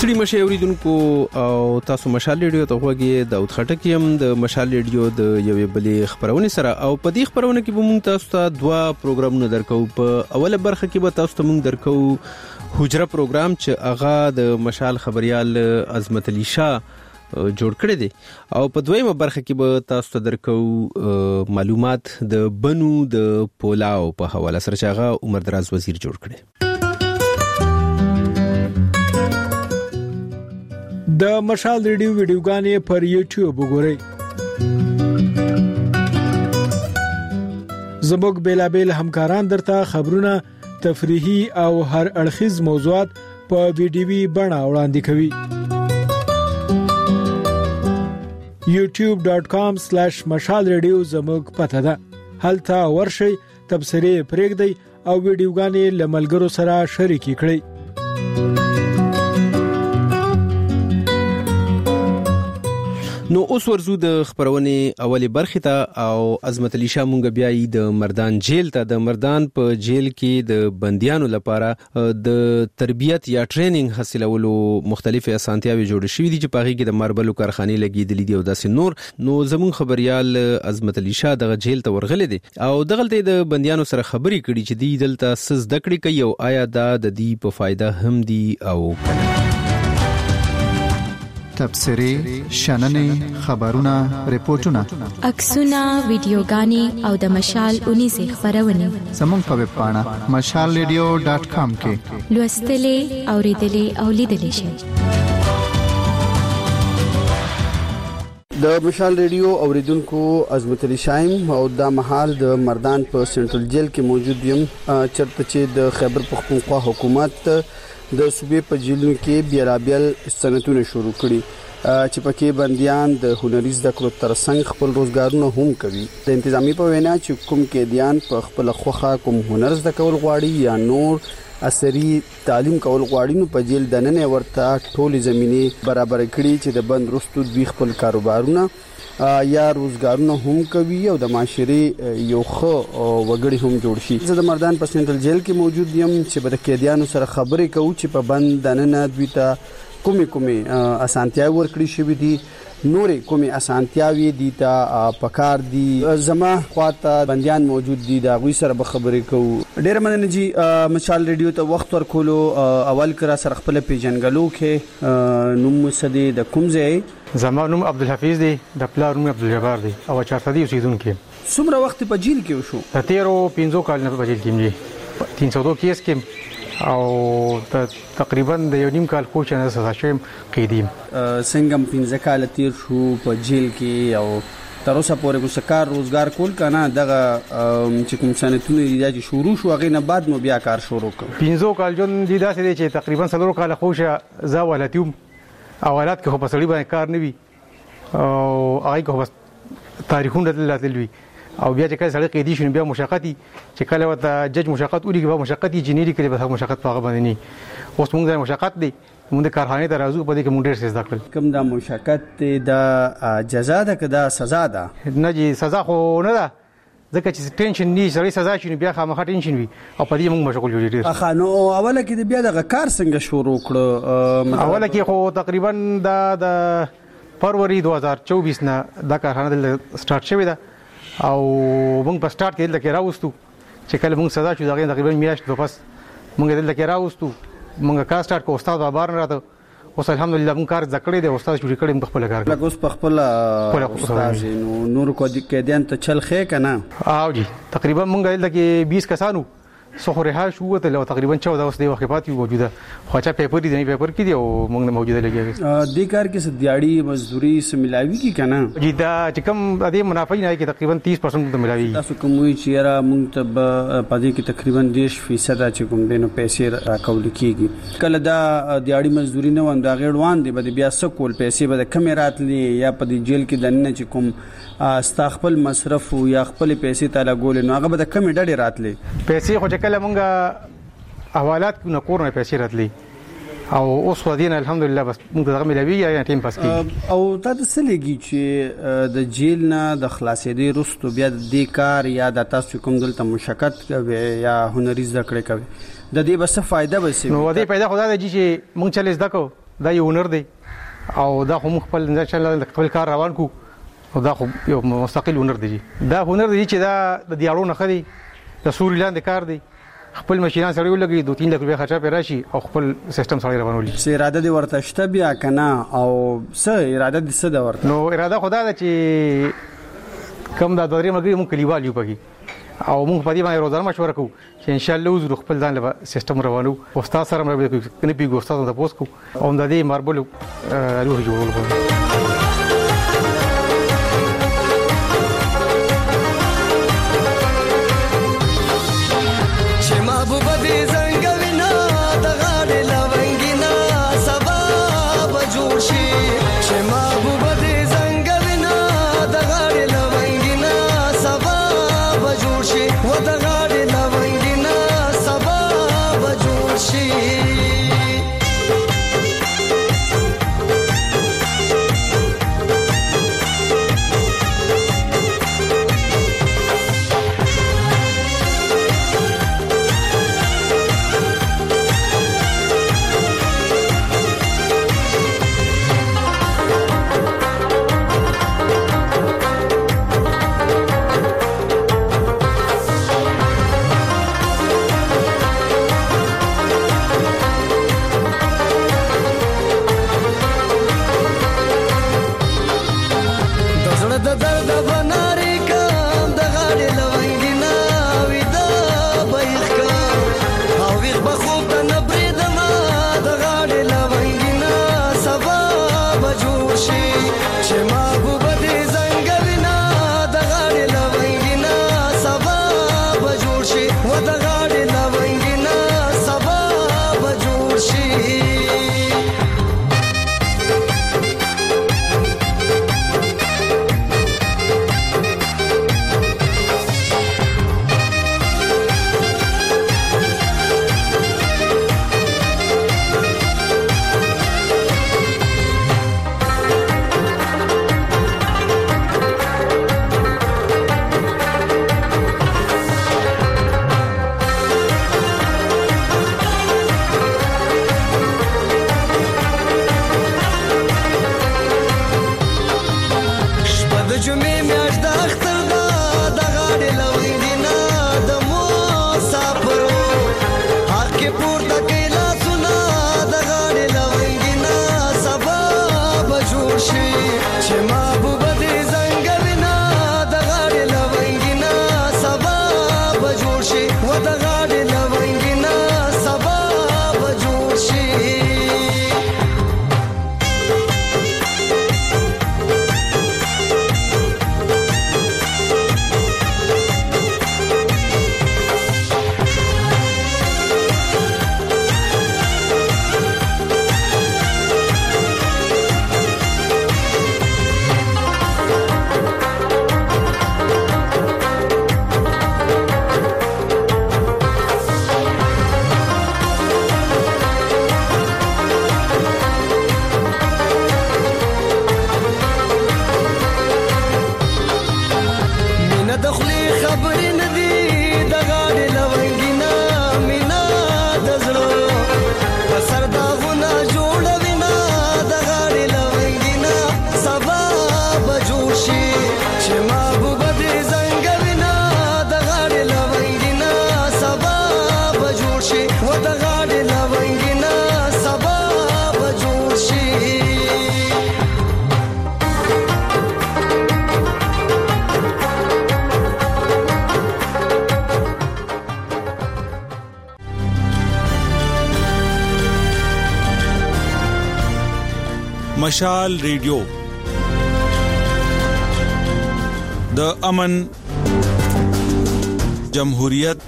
ستړي مشه اوریدونکو او تاسو مشال ریډیو ته وګورئ. داود خټک یم د مشال ریډیو د یوې بلې خبرونه سره او په دې خبرونه کې به موږ تاسو ته دوا پروګرامونه درکو. په اوله برخه کې به تاسو ته موږ درکو حجره پروګرام چې هغه د مشال خبريال عظمت علي شاه جوړ کړی دی او په دویمه برخه کې به تاسو ته درکو معلومات د بنو د پولاو په حواله سره چې هغه عمر دراز وزیر جوړ کړی. د مشال ریډیو ویډیوګانې پر یوټیوب وګورئ. زموږ بیلابل همکاران درته خبرونه، تفریحي او هر اړخیز موضوعات په ویډیوي بڼه وړاندې کوي. youtube.com/مشال ریډیو زموږ پته ده. هلته ورشئ، تبصرې پرېږدئ او ویډیوګانې له ملګرو سره شریکې کړئ. نو اوس ورزو د خبرونې اولی برخه ته او عظمت علي شاه مونږ بیاي د مردان جیل ته. د مردان په جیل کې د بنديانو لپاره د تربیت یا ټریننګ حاصلولو مختلفه اسانتیاوي جوړ شوې دي چې په هغه کې د ماربلو کارخانه لګیدلې دي او داسې نور. نو زمون خبريال عظمت علي شاه د جیل ته ورغلې دي او دغلته د بنديانو سره خبرې کړي چې دی دلته سز دکړي کوي او آیا دا د دې په فایده هم دي او تبصرې، شننې، خبرونه، ریپورتونه، عکسونه، ویډیوګانې او د مشال 19 خبرونه زموږ په ویب پاڼه mashalradio.com کې لوستلې، اوریدلې او لیدلې شئ. د مشال ریډیو اوریدونکو عظمت علي شایم او د محل د مردان په سنټرل جیل کې موجود یم چرته چې د خیبر پختونخوا حکومت د صوبې په جیلونو کې بیلابل سنتونه شروع کړي چې پکې بنديان د هنري زده کړو ترڅنګ خپل روزګارونه هم کوي. د انتظامی په وینا چې کوم قیدیان په خپل خوخه کوم هنر زده کول غواړي یا نور عصري تعلیم کول غواړي نو په جیل دننه ورته ټولې زمينې برابر کړي چې د بند رستو دوی خپل کاروبارونه یا روزګارونه هم کوي او د معاشري یو خو وګړي هم جوړ شي. زه د مردان په سنټرل جیل کې موجود یم چې په قیدیانو سره خبرې کوو چې په بند دننه دوی ته کومې اسانتیاوي ورکړي شوې دي، نورې کومې اسانتیاوي دي ته پکار دي. زما خواته بنديان موجود دي دا غوي سره به خبرې کوو. ډېر مننه جی مشال ریډیو ته وخت ورکولو. اول کرا سره خپل پیژنګلو کې نوم مسدي د کوم ځای؟ زما نوم عبدالحفیظ دی، د پلار نوم عبدالجبار دی او چارته دی اوسیدونکو. څومره وخت په جیل کې وشو؟ د 13 کال نه په جیل کې مې 302 کیس کې او تقریبا د یو نیم کال خو چې نه سزا شوم قیدیم. څنګه 15 کال تیر شو په جیل کې او تر اوسه پورې کوم کار روزګار کول کنه دغه چې کوم سنتونه دي چې شروع شو هغه نه بعد نو بیا کار شروع کړ. 15 کال جون دي داسې دي چې تقریبا 3 کال خو شه زا ولاتیوم اولاد کې خو په سړی باندې کار نه وي او هغه کو بس تاریخونه دلته او بیا چې کله سړی قیدی شون بیا مشقتي چې کله وته جج مشقت اوري کې به مشقتي جنيري کړي به مشقت په هغه باندې نه اوس موږ د مشقت دي موږ د کارخانه ته راځو په دې کې موږ ډېر څه زده کړل. کوم دا مشقت د جزا ده که دا سزا ده؟ نه جی سزا خو نه ده ځکه چې ټینشن نه سړی سزا شي بیا خامخا ټینشن وي او په دې موږ مشغول یو ډېر. اخا نو اوله کې بیا د کار څنګه شروع کړو؟ اوله کې خو تقریبا د فروری 2024 نه دا کارخانه د سٹارټ شوې ده او موږ په سٹارټ کې دلته راوستو چې کله موږ سزا شو دا تقریبا میاشت پس موږ دلته راوستو موږ کار سٹارټ کو استاد بابار نه راته اوس الحمدلله موږ کار ذکرې دی استاد شروع کړم په خپل کار لکه اوس په خپل استاد نو نور کو د کېدان ته چل خې کنه او جی تقریبا موږ دلته کې 20 کسانو سو رها شو ته تقریبا 14 اوس دی وخت پاتې موجوده خو چا پیپر دی نه پیپر کې دی او موږ موجوده لګي د کار کې سدياړي مزدوري سملاوي کی کنه جی دا چې کوم د منافع نه کې تقریبا 30% ته ملاوي. تاسو کوم وی چې را موږ ته پدې کې تقریبا 10% چې کوم دینو پیسې راکول کیږي کله دا دیاړي مزدوري نه وند غړوان دی به بیا سکول پیسې به کم راتلی یا په دې جیل کې دنه چې کوم استخپل مصرف یا خپل پیسې تعالی ګول نو هغه به د کم ډډه راتلی پیسې خو چې کله مونږه حوالات کو نه کورنه پیسې راتلی او اوس ودین الحمدلله بس موږ دغه ملوي یا ټیم پاس کی او تاسو لګی چې د جیل نه د خلاصېدې رستو بیا د کار یا د تاسو کوم دلته مشقت کوي یا هنري زده کړې کوي د دې بس فائدہ به سي نو د دې پیدا خدای دی چې موږ چل زده کو دا یو هنر دی او دا خو موږ خپل انشاءالله خپل کار روان کو او دا خو یو مستقل هنر دی. دا هنر دی چې دا د دیاړو نه خدي د سوري لاندې کار دی. خپل ماشینان سره ولګي 2-3 لک روپیا خرچه پیراشي او خپل سیستم سره روانولي. څه اراده دی ورته شته بیا کنه او څه اراده دي څه دا ورته؟ نو اراده خدا ده چې کم دا دوري مګي مونږ کلیوال یو پکې او مونږ په دې باندې روزانه مشوره کوو چې ان شاء الله وزرو خپل ځان له سیستم روانو او استاد سره مې کني پیګو استاد ته پوس کو او د دې ماربل روح جوړول. مشال ریډیو د امن، جمهوریت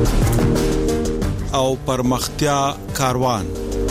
او پرمختیا کاروان.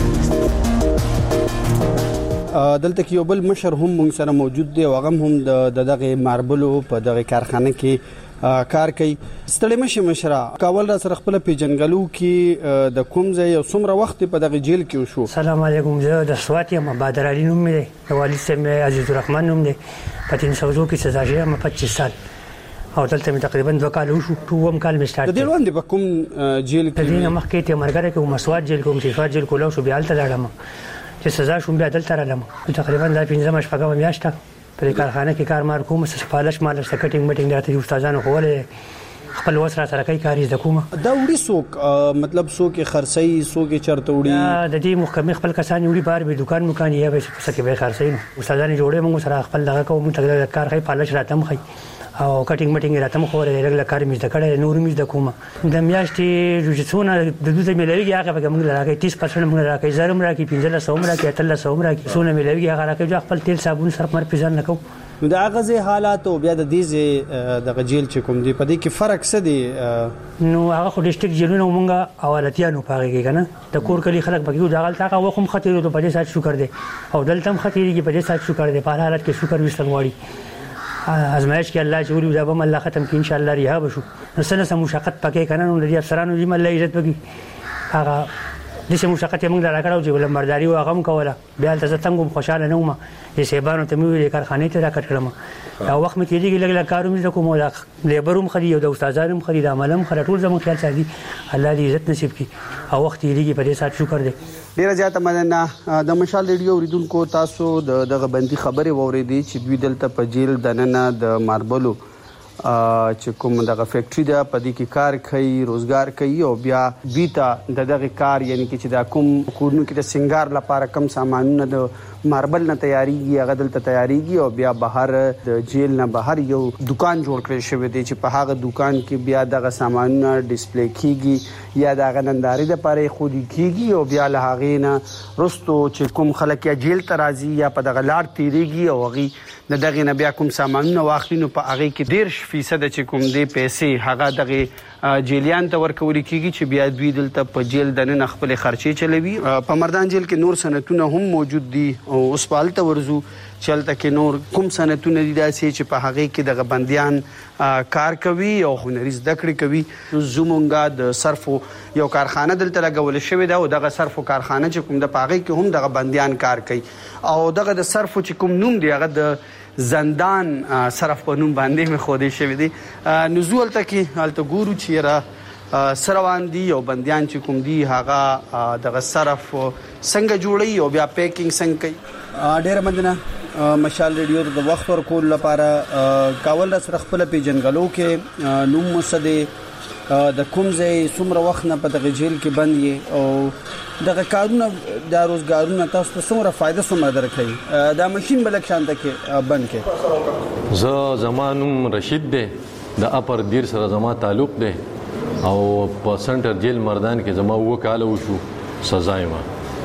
دلته کې یو بل مشر هم موږ سره موجود دی او هغه هم دغه ماربلو په دغه کارخانه کې کار کوي. ستړي مشره کاول را سره خپل پیجنګلو کې د کوم ځای او څومره وخت په دغه جیل کې وشو؟ السلام علیکم، زه د سوات یم، بدر علي نوم دی، د والد صاحب عزیز الرحمن نوم دی، په 300 کې سزا شوی یم 25 سال او دلته مې تقریبا 2 کال وشو، 2 کال مې سٹارټ. د دې وړاندې په کوم جیل کې؟ د دې مخکې ته مرګره کې مسوات جیل کوم صفات جیل کولاو شو، بیا الته لاړم چې سزا شوم بیا دلته رالم تقریبا دا 15 شپږم میاشت په کارخانه کې کار مار کوم سپالش مال کټینګ میټینګ راته استادانو کوله خپل وسره سره کوي کاری د کومه دا وړي سوق مطلب سوق خرڅي سوق چرته وړي د دې محکمه خپل کسان وړي بار به دکان مکان یې به سکه به خرڅي استادانو جوړې موږ سره خپل دغه کوم ته کار کوي پالش راتم خي او کټینګ میټینګ راتم خو رګل کار میز د کړه نور میز د کومه د میاشتې جوجسونه د دوه ملوي هغه به موږ راکې 30% موږ راکې زرم راکې 1500 راکې 300 راکې سونه ملوي هغه راکې خپل تیل صابون صرف مر پیژن نکو نو دا غزه حالات او بیا د دې د جیل چې کوم دی په دې کې فرق څه دی نو هغه خو ډیسټریکټ جیلونو مونږه اولتیانو پاږي کنه د کور کلی خلک بګیو دا غلطه هغه وخم خطر ته په دې سات شو کړ دې او دلته هم خطر کې په دې سات شو کړ دې په حالت کې شو کړ وستل واړي ازمایش کې الله چې ولې دا به الله ختم کې ان شاء الله رها بشو نو سره مشقت پکې کنه نو دې افسرانو دې الله عزت وکي هغه د څه مشقت موږ راکړو چې ولمرداري او غم کوله بیا تاسو څنګه خوشاله نه ومه چې سیبانو ته مې کارخانه ته راکټ کړم او وخت مې کېږي لګ کارو مې کوم ولا لیبروم خري او د استادانو خري د عملم خري ټول زموږ خیال ساتي الله دې عزت نصیب کړي او وخت یې په دې سات شکر دې ډیره زیاته مننه د مشال ریډیو اوریدونکو تاسو دغه بندي خبره ووریدي چې دوی دلته په جیل دننه د ماربلو چې کوم دغه فیکټری ده په دې کې کار کوي روزګار کوي او بیا بیتا دغه کار یعنی چې دا کوم کورونو کې د سنگار لپاره کم سامانونه د ماربل نه تیاریږي هغه دلته تیاریږي او بیا بهر د جیل نه بهر یو دکان جوړ کړی شوی دی چې په هغه دکان کې بیا دغه سامانونه ډیسپلی کیږي یا دغه ننداري د لپاره خودي کیږي او بیا له هغه نه رستو چې کوم خلک یا جیل ته راځي یا په دغه لار تیریږي او هغه دغه نه بیا کوم سامانونه واخلي نو په هغه کې 10% چې کوم دی پیسې هغه دغه جیلیان ته ورکول کیږي چې بیا دوی دلته په جیل دننه خپل خرچي چلوي په مردان جیل کې نور سنتونه هم موجود دي او اوس پالته ورزو چلته کې نور کوم سنتونه دي داسې چې په هغه کې دغه بنديان کار کوي او هنري زده کړې کوي زمونږه د صرفو یو کارخانه دلته لګول شوې ده او دغه صرفو کارخانه چې کوم د پاغي کې هم دغه بنديان کار کوي او دغه د صرفو چې کوم نوم دی هغه د زندان صرف په نوم باندې مې خوده شوی دی نزول تکي حالت ګورو چې را سروان دي او بنديان چې کوم دي هغه دغه صرف څنګه جوړي او بیا پیکینګ څنګه کوي ډېر مننه مشال ریډیو د وخت ورکول لپاره کاول سره خپل پیجنګلو کې نوم مسده د کومځي څومره وخت نه په دغه جیل کې بند یې او دغه کارونه د روزګارونه تاسو ته څومره فائدہ څومره درکړي دا ماشين بلک شانته کې بند کې زه زمانم رشید دی د اپر دیر سره زما تعلق دی او په سنټر جیل مردان کې زما وکاله وشو سزا ما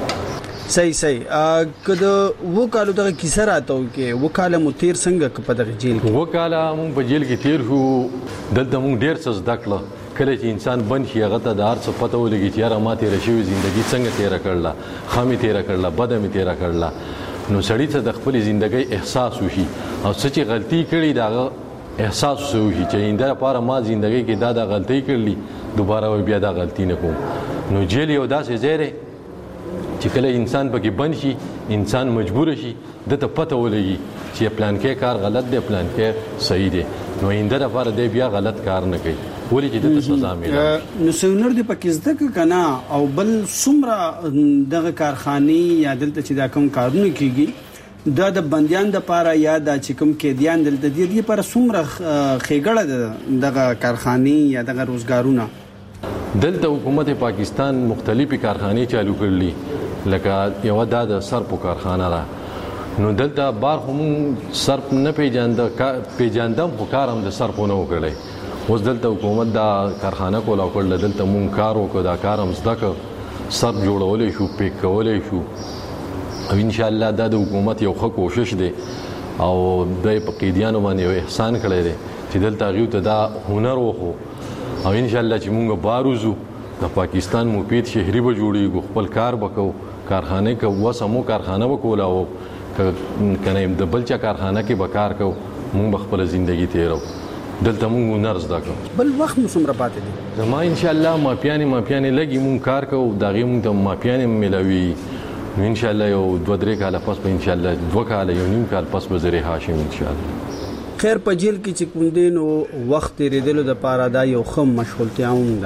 صحیح کله وکاله دغه کیسه راته کې وکاله مو تیر څنګه په دغه جیل کې وکاله مونږ په جیل کې تیر شو دلته مونږ ډیر څه زده کړل کله چې انسان بند شي هغه ته د هر څه پته ولګي چې یاره ما تیر شوی ژوندۍ څنګه تیر کړله خامي تیر کړله بده می تیر کړله نو سړی ته د خپل ژوندۍ احساس وشي او څه چې غلطي کړي دا احساس وشي چې انده لپاره ما ژوندۍ کې دا غلطي کړلی دوباره بیا دا غلطي نه کوم نو جیل یو داسې ځای دی چې کله انسان پکې بند شي انسان مجبور شي دته پته ولګي چې پلان کې کار غلط دی پلان کې صحیح دی نو انده لپاره دی بیا غلط کار نه کوي ولې چې دته سزا ملي نو سونر دی پکې زده کنا او بل څومره دغه کارخانه یا دلته چې دا کوم کارونه کیږي د بنديان د لپاره یا د چې کوم قیدیان دلته دی لپاره څومره خېګړه دغه کارخانه یا دغه روزګارونه دلته حکومت پاکستان مختلفي کارخانه چالو کړلې لکه یو د سرپو کارخانه ده نو دلته بار هم سرپ نه پیجاندم خو کارم د سرپو نه وکړي اوس دلته حکومت دا کارخانه کولا کړل دلته مونږ کار وکړو دا کارم زده کړ سرپ جوړولې شو پیک کولې شو او ان شاء الله دا د حکومت یو ښه کوشش دی او د قیدیانو باندې یو احسان کړی دی چې دلته غیو ته دا هنر وخو او ان شاء الله چې مونږ باروزو د پاکستان مفید شهري به جوړیږو خپل کار وکړو کارخانه کې وسمو کارخانه وکولا او کنه د بلچا کارخانه کې به کار کو مونږ خپل ژوندۍ تیرو دلته مونږ نرز دا کو بل وخت مو څومره پاتې دي زما ان شاء الله ماپیانې لګي مونږ کار کو دغه مونږ ته ماپیانې ملوي ان شاء الله یو 2-3 کال پس به ان شاء الله 2 کال یو نیم کال پس به زری هاشم ان شاء الله خیر په جیل کې چې کوم دین او وخت ریدلو د پاره دا یو خم مشغولتیا هم ده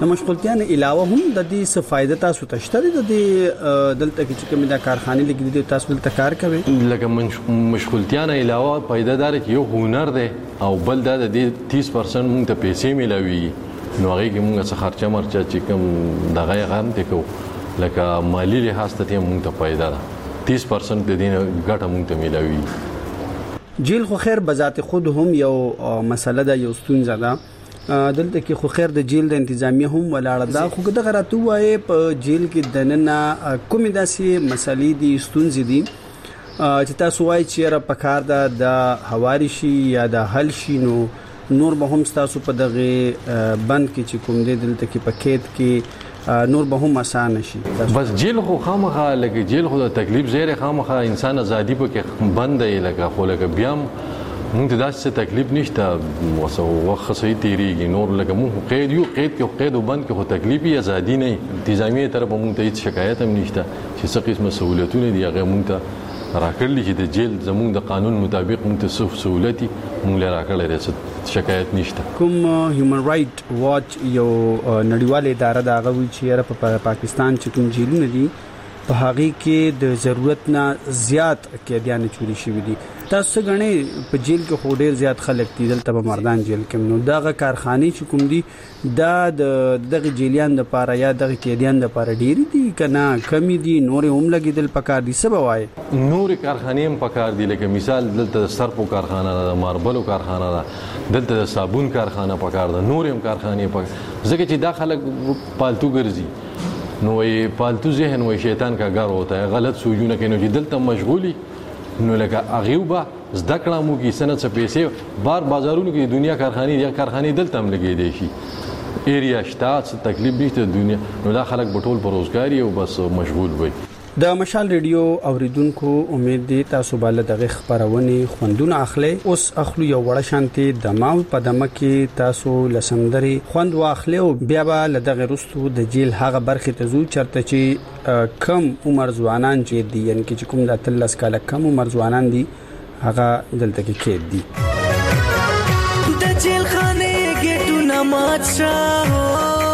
د مشغولتیا نه علاوه هم د دې څه فائدہ تاسو ته شته د دې دلته کې چې کوم د کارخانه لګیدي تاسو دلته کار کوي لکه مشغولتیا نه علاوه فائدہ دار چې یو هنر دی او بل د دې 30% مونږ ته پیسې ملوي نو هغه کې مونږ څه خرچه مرچه چې کوم دغه غم ته کو لکه مالی لحاظ ته مونږ ته فائدہ ده 30% د دې ګټه مونږ ته ملوي جیل خو خیر بذات خود هم یو مسله ده یو ستونزه ده دلته کې خو خیر د جیل د انتظامیه هم ولاړه ده خو دغه راته وایي په جیل کې دننه کومې داسې مسلې دي ستونزې دي چې تاسو وایي چې را پکار ده د هواري شي یا د حل شي نو نور به هم تاسو په دغه بند کې چې کوم دی دلته کې پکېت کې نور به هم آسان شي بس جیل خو خامخا لکه جیل خو د تکلیف زیره خامخا انسان ازادي په کې بند دی لکه خو لکه بیام مونږ ته داسې تکلیف نشته وسو وخت صحیح تیریږي نور لکه مونږ قید یو قید کې قید وبند کې خو تکلیف یې ازادي نه انتظامیه طرف مونږ ته هیڅ شکایت هم نشته چې څه قسمه سہولتونه دي هغه مونږ ته راکړل چې د جیل زمونږ د قانون مطابق مونږ ته څه سہولتي مونږ له راکړل شکایت نشته کوم هیومن رائټ واچ یو نړیواله اداره دا غوي چې په پاکستان چې کوم جیلونه دي په هغه کې د ضرورت نه زیات قیدیان چوری شوی دي تاسو غني په جیل کې خو ډیر زیات خلک دي دلته په مردان جیل کې نو دغه کارخانه چې کوم دي دا دغه جیلیان د پاره یا دغه قیدیان د پاره ډیر دي کنه کمی دي نور هم لګیدل پکار دي سبا وای نور کارخانه هم پکار دي لکه مثال دلته سرپو کارخانه ده ماربلو کارخانه ده دلته صابون کارخانه پکار ده نور هم کارخانه پکار ځکه چې دا خلک پالتو ګرځي نو یې پالتو ذهن و شیطان کا گھر ہوتا ہے غلط سوچونه کینو چې دلته مشغولي نو لکه اغیوبا زده کړه مو کې سنت څه پیسې بار بازارونو کې دنیا کارخانه دلته هم لګې دي شي ایریا شتات تکلیف نشته دنیا نو دا خلک بټول پر روزګاری او بس مشغول وي د مشال ریډیو اوریدونکو امید دي تاسو بل دغه خبرونه خوندونه اخلي اوس اخلو یو وړ شانتي دماو په دمه کې تاسو لسندري خوند واخلي او بیا به دغه رستو د جیل هغه برخه ته زو چرته چې کم عمر ځوانان چې دي یعنی چې کوم د 13 کال کم عمر ځوانان دي هغه دلته کې کېد دي د جیل خانه ګټونه مات شاو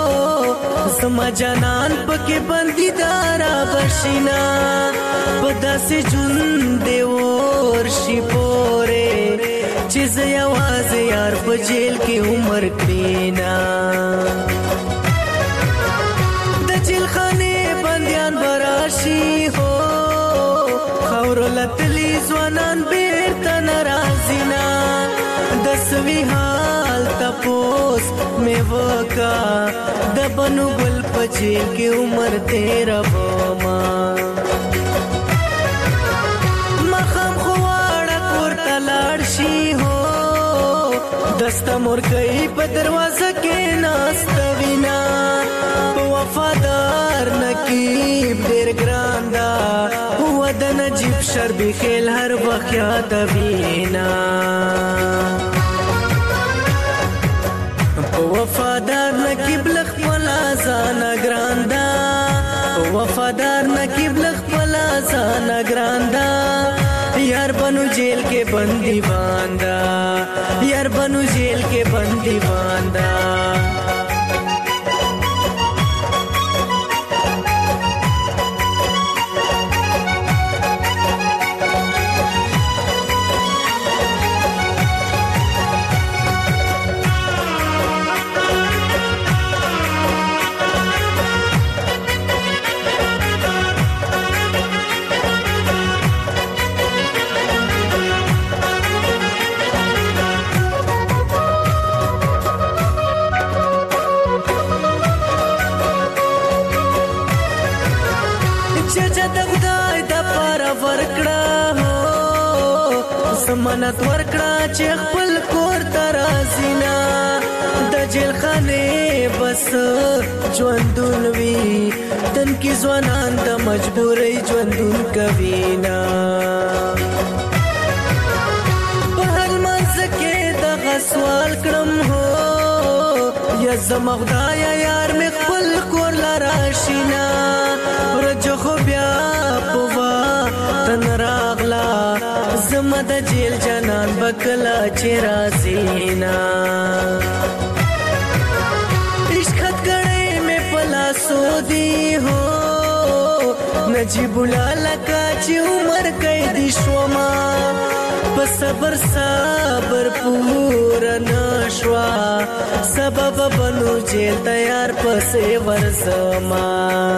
سما جانان پکې بندي دارا بشینا بداسه جون دیور شي پوره چې زیا واز یار په جیل کې عمر کړینا د جیل خانه بنديان براشي هو خور لتلی ځوانان بیرته ناراضینا د سوي حال تپوس می وکا د بنو ګل پچیل کې عمر تیرا بما مخم خواړه کور تلاړ شي هو دسته مرګي په دروازه کې ناستوینا وفادار نقیب ډیر ګران دا هو د نجیب شربي خیل هر وخت یاد وینا وفادار نقیب لخ پلا زانا ګراندا وفادار نقیب لخ پلا زانا ګراندا یار بنو جیل کې بندي باندا یار بنو جیل کې بندي باندا منت ورکړه چې خپل کور ترازینا د جیل خانه بس ژوندون وی تن کی ځوانان د مجبورۍ ژوندون کوینا په هر منځ کې د غسوال کړم هو یا زما خدای یار می خپل کور لراشینا ورجو خو بیا پوا تن راغلا زما د جیل جنان بکلا چې رازینا عشق خط کړي نجیب لکه چې عمر قیدی شوما په صبر صبر پورا نشوا سبب بنو جیل تیار پسې ورزما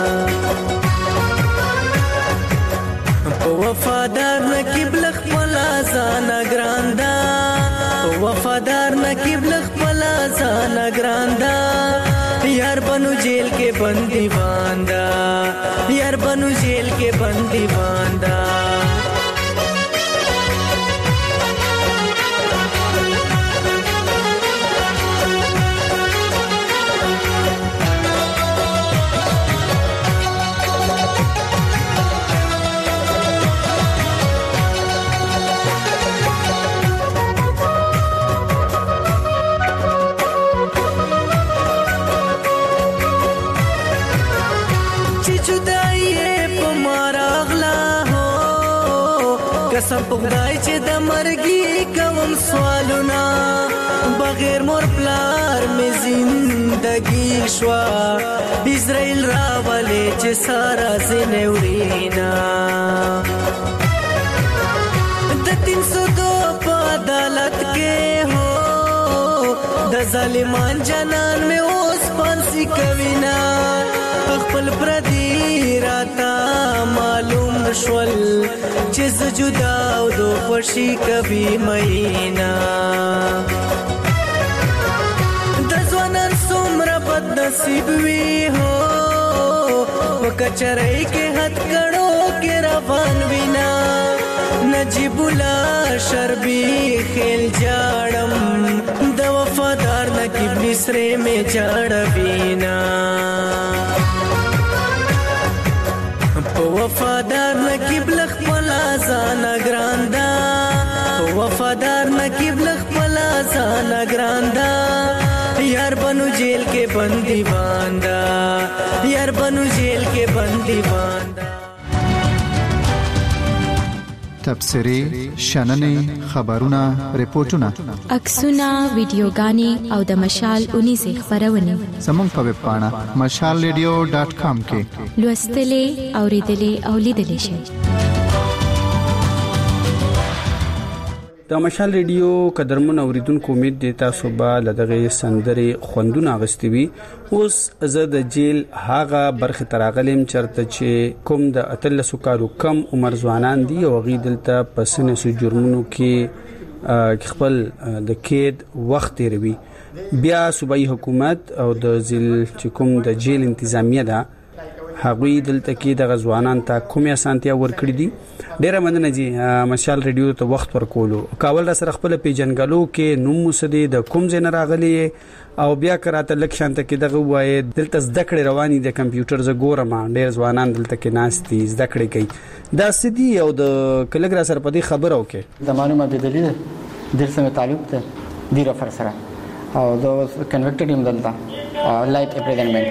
وفادار نکیب لخ پلا زانا گراندا وفادار نکیب لخ پلا زانا گراندا یار بنو جیل کے بندی باندا یار بنو جیل کے بندی باندا قسم په خدای چې د مرګي کوم سوالونه بغیر مور پلار می زندگی شوا اسرائیل راولې چې سارا زنه ورینا د 302 په عدالت کې هو د ظالمان جنان می اوس پانسی کوینا خپل پردي راتا معلوم شول چې جدا او دو خوشي کبي مېنا د ځوانان څومره بد نصیب وي هو وکچرای کې هات کړو کې روان وینا نجیب الله شربي خل جاړم د وفادار نکیب نسره می جاړ وینا وفادار نکیب لخ پلا زانا گراندا وفادار نکیب لخ پلا زانا گراندا یار بنو جیل کے بندی باندا یار بنو جیل کے بندی باندا تبصرې شننې خبرونه ریپورتونه عکسونه ویډیوګانې او د مشال 19 خبرونه زموږ په ویب پاڼه mashalradio.com کې لوستلې اوریدلې او لیدلې شئ د مشال ریډیو قدرمن اوریدونکو امید دي تاسو به لدغه سندري خوندونه غستې وي اوس زه د جیل هاغه برخه تراغلم چرته چې کوم د اتلسو کارو کم عمر ځوانان دي او غیدلته پسنه سو جرمونو کې خپل د کېد وخت تیروي بیا صوبایي حکومت او د ځل چې کوم د جیل انتظامیه ده هغوی دلته کې د غزوانان ته کومه اسانتیا ورکړي دي ډیره مننه جی مشال ریډیو ته وخت ورکولو کاول را سره خپل پیجنګلو کې نوم مسدي د کوم ځای نه راغلي او بیا کراته لک شانته کې دغه وای دلته زده کړې رواني د کمپیوټر ز ګورم ډیر ځوانان دلته کې ناشتي زده کړې کوي دا سدي او د کلګ را سره په دې خبرو کې د معلومه بدلی ده درسمه تعلق ته دی رفر سره او د کنویکټډ یم دلته لایټ اپریزنمنٹ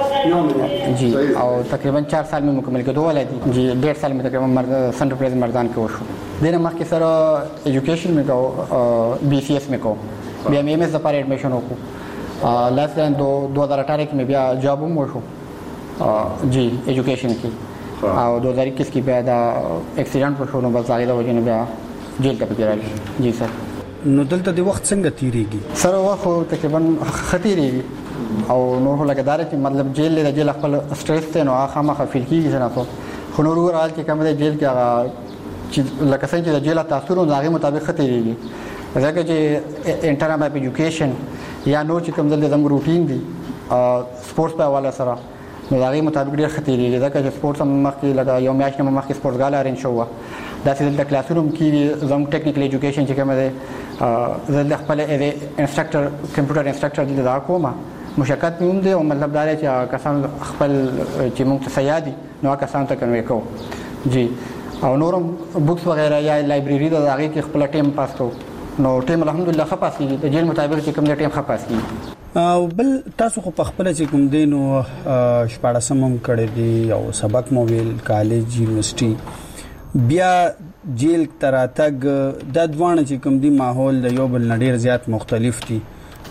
जी और तकरीबन 4 साल में मुकम्मल के 2 वाले थी जी 1.5 साल में तकरीबन सेंटर प्रेस मर्दान के वशो देने माह के सर एजुकेशन में को बीसीएस में को बीएमएस द पर एडमिशन हो लास्ट 2018 में भी जॉब में वशो जी एजुकेशन की और 2021 की बाद एक्सीडेंट वशो नो बस जायदा वजह ने जेल का पिक्चर जी सर نو دلته د وخت څنګه تیریږي سر وخت تقریبا خطیریږي او نو لکه دار چې مطلب جیل له جیل خپل سټریس ته نو هغه مخه فیل کیږي نه خو نو ورال کې کوم د جیل کې هغه چې لکه څنګه د جیل تاثیر نو هغه مطابق خطیریږي ځکه چې انټرنل اپ ایجوکیشن یا نو چې کوم د زموږ روټین دی سپورتس په حواله سره نو هغه مطابق ډیر خطیریږي ځکه چې سپورتس مخکې لکه یو میاش نه مخکې سپورتس ګال ارین شو دا چې د کلاس روم کې زموږ ټیکنیکل ایجوکیشن چې کوم دی زه خپل انسټرکټر کمپیوټر انسټرکټر د دا کومه مشکل نوم دی او مطلب دا چې کسان خپل چې موږ ته سیادي نو کسان ته کنوي کو جی او نورم بوکس وغیرہ یا لایبرری دا هغه کې خپل ټیم پاس کو نو ټیم الحمدلله خپاس کیږي د جیل مطابق چې کوم د ټیم خپاس کیږي او بل تاسو خو په خپل چې کوم دینو شپاړسم هم کړی دی او سبق مو ویل کالج یونیورسيټي بیا جیل تراتګ د دوانه چې کوم دی ماحول د یو بل نډیر زیات مختلف دي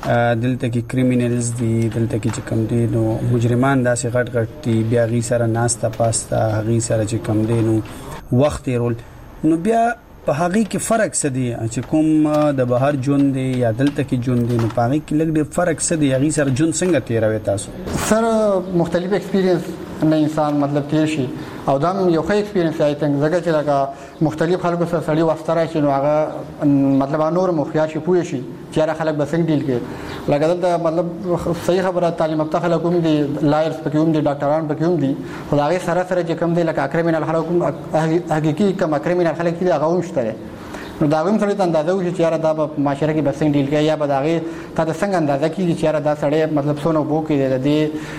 دلته کې کریمینلز دي، دلته کې چې کوم دي نو مجرمان داسې غټ غټ دي، بیا غي سره ناستا پاستا غي سره چې کوم دي نو وخت رول نو بیا په هغه کې فرق څه دی چې کوم د بهر ژوند دی یا دلته کې ژوند دی نو په هغه کې لږ ډېر فرق څه دی هغه سره ژوند څنګه تیروي تاسو سره مختلف ایکسپیرینس نه انسان مطلب تیر شي او دا یو ښه ایکسپیرینس دی څنګه زګه چې لکه مختلف خلکو سره سړی واسطه راشي نو هغه مطلب نور مخیا شي پوي شي چې هر خلک به څنګه ډیل کوي لکه دلته مطلب صحیح خبره تعلیم یافته خلک هم دي، لایرز پکې هم دي، ډاکټران پکې هم دي، خو هغه سره چې کوم دی لکه کریمینل خلک حقيقي کوم کریمینل خلک دي هغه هم شته نو دا هم سړی ته اندازه وشي چې یاره دا په معاشره کې به څنګه ډیل کوي یا به د هغې ته د څنګه اندازه کېږي چې یاره دا سړی مطلب څونه اوبو کې د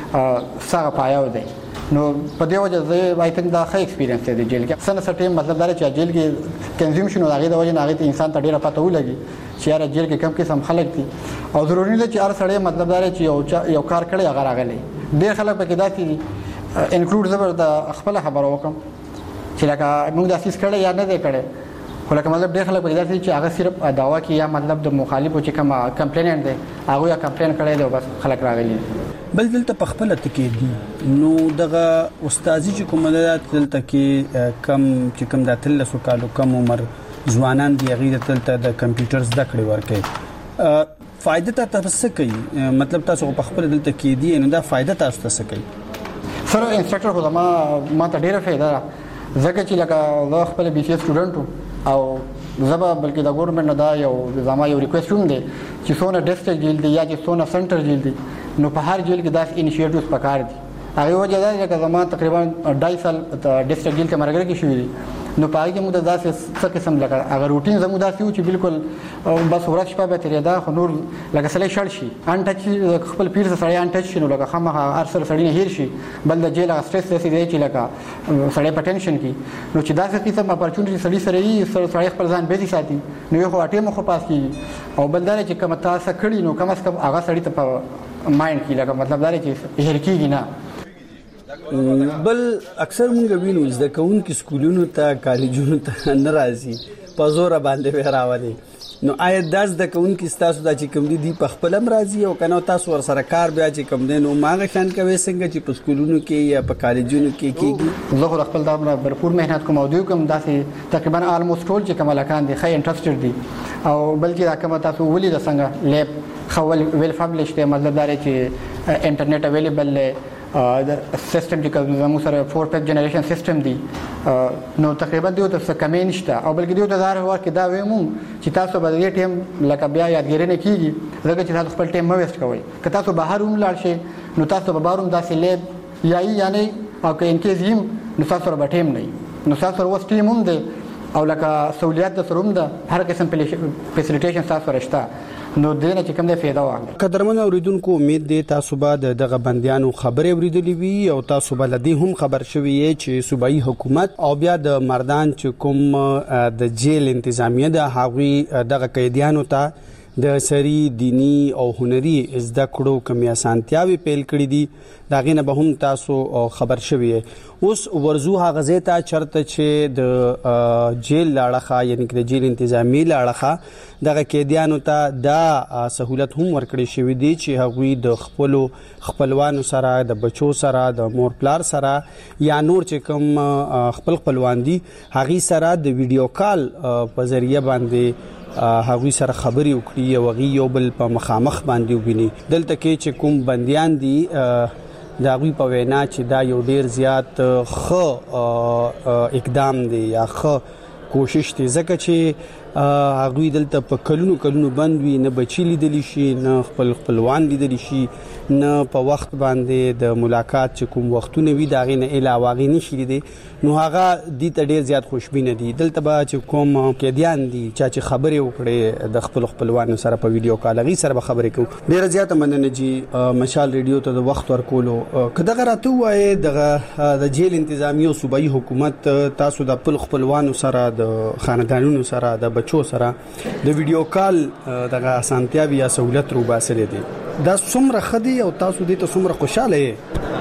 دې څه پایاو دی نو په دې وجه زه آی تھنک دا ښه ایکسپیرینس دی د جیل کې څنګه سټیم مطلب دا چې جیل کې کنزیوم شنو هغه د وجه نه هغه انسان ته ډیره پته ولګي چې یاره جیل کې کم قسم خلک دي او ضروري نه چې هر سړی مطلب دا چې یو کار کړی هغه راغلی ډیر خلک پکې داسې دي انکلوډ زبر د خپل خبرو وکم چې لکه موږ داسې کړی یا نه دی کړی خو لکه مطلب ډېر خلک پکې داسې چې هغه صرف دعوا کوي یا مطلب د مخالفو چې کوم کمپلیننټ دی هغه یا کمپلین کړی دی بس خلک راغلي بل دلته په خپل تکې دي نو دغه استادي چې کوم دلته کې کم چې کوم د 13 کالو کم عمر ځوانان دی غیر دلته د کمپیوټر زده کړې ورکې فائدہ تاسو کوي مطلب تاسو په خپل دلته کې دي نو دا فائدہ تاسو ته کوي سره انسټرکټر خو ما ته ډیره فائدہ زکه چې لکه زه خپل بي سي سټوډنټ او زبا بلکې د ګورنمنت نه دا یو زما یو ریکوست هم دی چې څونه ډیسټرکټ جیل دی یا چې څونه سنټر جیل دی نو په هر جیل کې داس انیشیټیوز پکار دي هغه وجه دا چې زما تقریبا 2.5 سال ډیسټرکټ جیل کې مرګ کې شوې دي نو پای کې موږ داسې څه قسم لکه هغه روټین زموږ داسې و چې بالکل بس ورځ شپه به تیرې دا خو نور لکه سړی شړ شي ان ټچ خپل پیر سره سړی ان ټچ شي نو لکه خامخا هر سره سړی نه هیر شي بل د جیل سټریس داسې دی چې لکه سړی په ټینشن کې نو چې داسې قسم اپورچونټی سړی سره یې سړی خپل ځان بیزي ساتي نو یو خو اټیم خو پاس کیږي او بل دا چې کوم تاسو کړی نو کم از کم هغه سړی ته په مایند کې لکه مطلب دا چې هیر کیږي نه بل اکثر مونږ وینو چې کوم کې سکولونو ته کالجونو ته ناراضي په زور باندې راوړي نو آیا داس د کوم کې تاسو د چې کوم دي په خپل مرضی او کنه تاسو ور سره کار بیا چې کوم دي نو ماغه شان کوي څنګه چې په سکولونو کې یا په کالجونو کې کېږي زه خپل دا भरपूर مهنت کوم او دوی کوم داسې تقریبا آلموست ټول چې کمالکان دي خې انټرېستډ دي او بلکې دا کوم تاسو ولې د څنګه لیب خول ویل پبلش ته مطلب دا چې انټرنیټ اویلیبل د سیستم چې زموږ سره 4 پیک جنریشن سیستم دی نو تقریبا دیو ته کمین شته او بلکې دیو ته دار هوا کې دا ویمو چې تاسو به دې ټیم لکه بیا یادګیری نه کیږي ځکه چې تاسو خپل ټیم مو ویسټ کوئ که تاسو بهر هم لاړ شئ نو تاسو به بهر هم داسې لیب یا نه او که ان کیس یم نو تاسو سره به ټیم نه نو تاسو سره وس ټیم هم دی او لکه سہولیات د سره هم ده هر قسم فیسیلیټیشن تاسو سره شته نو دینه چې کوم د فایده واغله قدرمن اوریدونکو امید دی تاسو به دغه بنديانو خبرې اوریدلې وي او تاسو به لدی هم خبر شوي چې صوبایي حکومت او بیا د مردان چې کوم د جیل انتظامیه د هاوی دغه قیدیانو ته د سری دینی او هنري زده کړو کومه اسانتیاوي پیل کړې دي دا غینه به هم تاسو خبر شوي اوس ورزو غزه ته چرته چې د جیل لاړخه یعنی د جیل انتظامی لاړخه دغه قیدیانو ته دا سہولت هم ورکړې شوې دي چې هغوی د خپلوانو سره د بچو سره د مور پلار سره یا نور چې کوم خپلوان دي هغوی سره د ویډیو کال په ذریعہ باندې هغوی سره خبري وکړي او هغوی یو بل په مخامخ باندې وبیني دلته کې چې کوم بنديان دي دا غوی په وینا چې دا یو ډیر زیات اقدام دی یا کوشش دی ځکه چې هغوی دلته په کلونو بند وي نه بچی لیدلی شي نه خپلوان لیدلی شي نه په وخت باندې د ملاقات چې کوم وختونه وي دا غي نه علاوه غي نشي دي نو هغه د ته ډیر زیات خوشبینه دي دلته به چې کوم قیدیان دي چې خبرې وکړي د خپلوانو سره په ویډیو کال غي سره خبرې کوي ډیر زیات مننه جی مشال ریډیو ته د وخت ورکولو کله غراته وای د جیل انتظامی او صوبایي حکومت تاسو د خپلوانو سره د خاندانونو سره د بچو سره د ویډیو کال دغه اسانتیاوي یا سہولت رو باسره دي دا څومره خدي او تاسو دې ته څومره خوشاله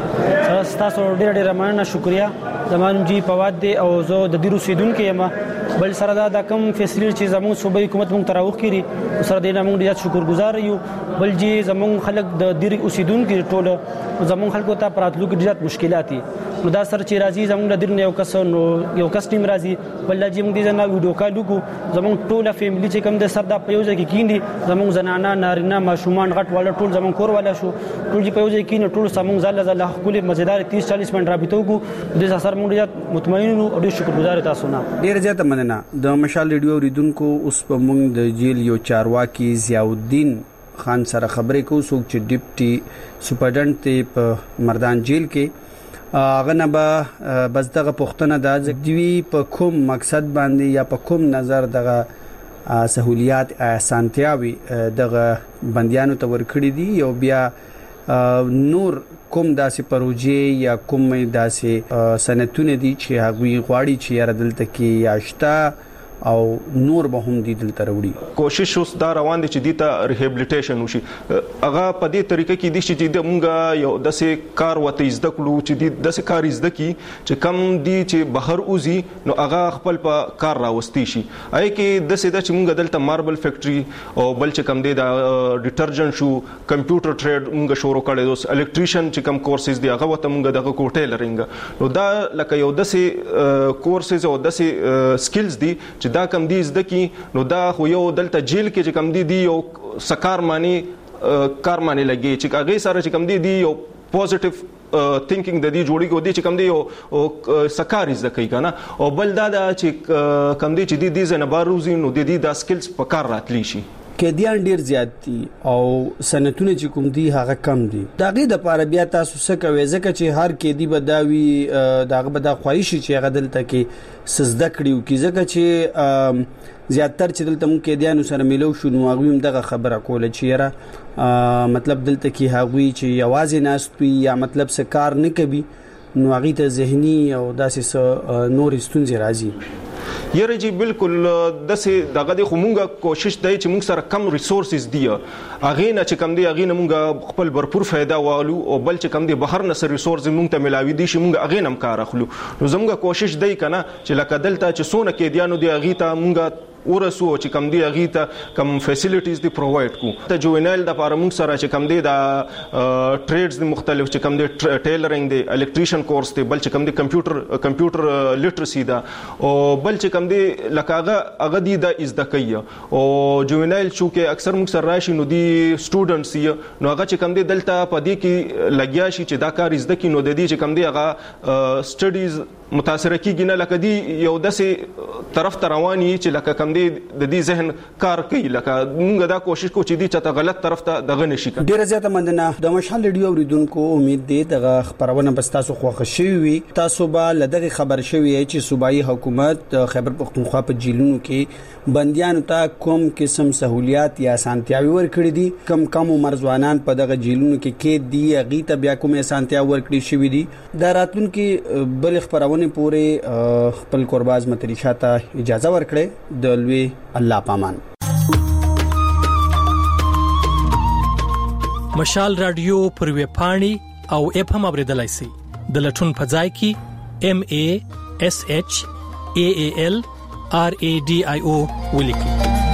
یې تاسو ډېر مننه شکریا زمانم جی پواد دی او زه د دیرو سیدون کې یم بل سره دا کم فیصله چې زموږ صوبایي حکومت موږ تراوخ کړي سره د موږ ډیر شکرګزار یو بل چې زموږ خلک د ډیر اوسیدونکو ټوله زموږ خلکو ته پراتلو کې ډیر مشکلات دي نو دا سره چې راځي زموږ د ډیر یو کس ټیم راځي بل چې موږ د نه ویډیو کال وکړو زموږ ټوله فیملی چې کوم د سر د پيوځ کې کیندي زموږ زنانه نارینه ماشومان غټ والا ټول زموږ کور والا شو ټول چې پيوځ کې کیندي ټول زموږ زله خپل مزیدار 30-40 منټ رابطه وکړو د اثر موږ ډیر مطمئن او ډیر شکرګزار تاسو نه ډیر زیاته مننه د مشال ریډیو ریدونکو اوس په موږ د جیل یو چارواکي ضیاءالدین خان سره خبرې کوو څوک چې ډیپټي سپرډنټ په مردان جیل کې هغه نه به بس دغه پښتنه د دوی په کوم مقصد باندې یا په کوم نظر دغه سہولیات اسانتیاوي دغه بنديانو ته ورکړي دي یو بیا نور کوم داسې پروژې یا کوم داسې سنتونه دي چې هغه غواړي چې یاره دلته کې یاشتا او نور به هم دي دلته وروړي کوشش اوس دا روان دي چې دیته ریهابلیټیشن وشي هغه په دې طریقه کې دي چې مونږ یو داسې کار وته زده کړو چې داسې کار زده کی چې کم دي چې بهر اوزي نو هغه خپل په کار راوستي شي اې کې داسې د چې مونږ دلته ماربل فیکټري او بل چې کم دي دا ډیټرجنټ شو کمپیوټر ټریډ مونږ شروع کړی اوس الکتریشن چې کم کورسز دي هغه وته مونږ دغه کوټه لرنګ نو دا لکه یو داسې کورسز او داسې سکلز دي چې دا کم دي زده کی نو دا خو یو دلته جیل کې چې کم دي یو سکار معنی لګي چې هغه سره چې کم دي یو پوزټیو تھینکینګ د دې جوړي کو دي چې کم دي یو سکار زده کوي کنه او بل دا چې کم دي چې دي زنه باروزي نو دي دا سکلز په کار راتلی شي کېدیان ډیر زیات دي او سنتونه چې کوم دي هغه کم دي دا غي د پاره بیا تاسو څه کوي ځکه چې هر کېدی بداوي داغه بدا خواهش چې هغه دلته کې سزده کړیو کی ځکه چې زیاتره چې دلته مونږ کېدیانو سره ملو شو نو هغه هم دغه خبره کوله چې یاره مطلب دلته کې هغوی چې یوازې ناستوي یا مطلب څه کار نه کوي نو هغه ته ذهني او داسې نور ستونزې راځي یره جی بالکل دسه دغه د خمونګه کوشش دی چې موږ سره کم ریسورسز دی اغه نه چې کم دی اغه نه موږ خپل برپور فائدہ والو او بل چې کم دی بهر نه سر ریسورس موږ ته ملاوي دي چې موږ اغه نم کار اخلو نو زموږ کوشش دی کنه چې لکه دلته چې سونه کې دیانو دی اغه ته موږ ورسو چې کم دی اغه ته کم فیسیلیټیز دی پرووایډ کو ته جوینایل د لپاره موږ سره چې کم دی دا ټریډز دی مختلف چې کم دی ټیلرینګ دی الکتریشن کورس دی بل چې کم دی کمپیوټر لیټرسي دا او بل چې کم دی لکه هغه دی د از د کوي او جوینایل شو کې اکثر موږ سره راشي نو دی سټوډنټس نو هغه چې کم دی دلته په دې کې لګیا شي چې دا کار از د کې نو د دې چې کم دی هغه سټډیز متاثر کیږي نه لکه دی یو داسې طرف ته رواني چې لکه کم دی د دې ذهن کار کوي لکه موږ دا کوشش کوو چې دی چې غلط طرف ته دغه نشي کوي ډیره زیاته مننه د مشال ریډیو اوریدونکو امید دی دغه خبرونه بس تاسو خوښ شوي وي تاسو به لدغه خبر شوي چې صوبایي حکومت خیبر پختونخوا په جیلونو کې بنديانو ته کوم قسم سہولیات یا اسانتیاوي ورکړي دي کم عمر ځوانان په دغه جیلونو کې دي اغي ته بیا کوم اسانتیا ورکړي شوي دي دا راتلونکي بل خبرونه پورې خپل قرباز متری شاته اجازه ورکړي د لوی الله پامان مشال رادیو پر وی پاڼي او اپ هم اوریدلای شي د لټون فضای کې MASHAALRADIO ولیکي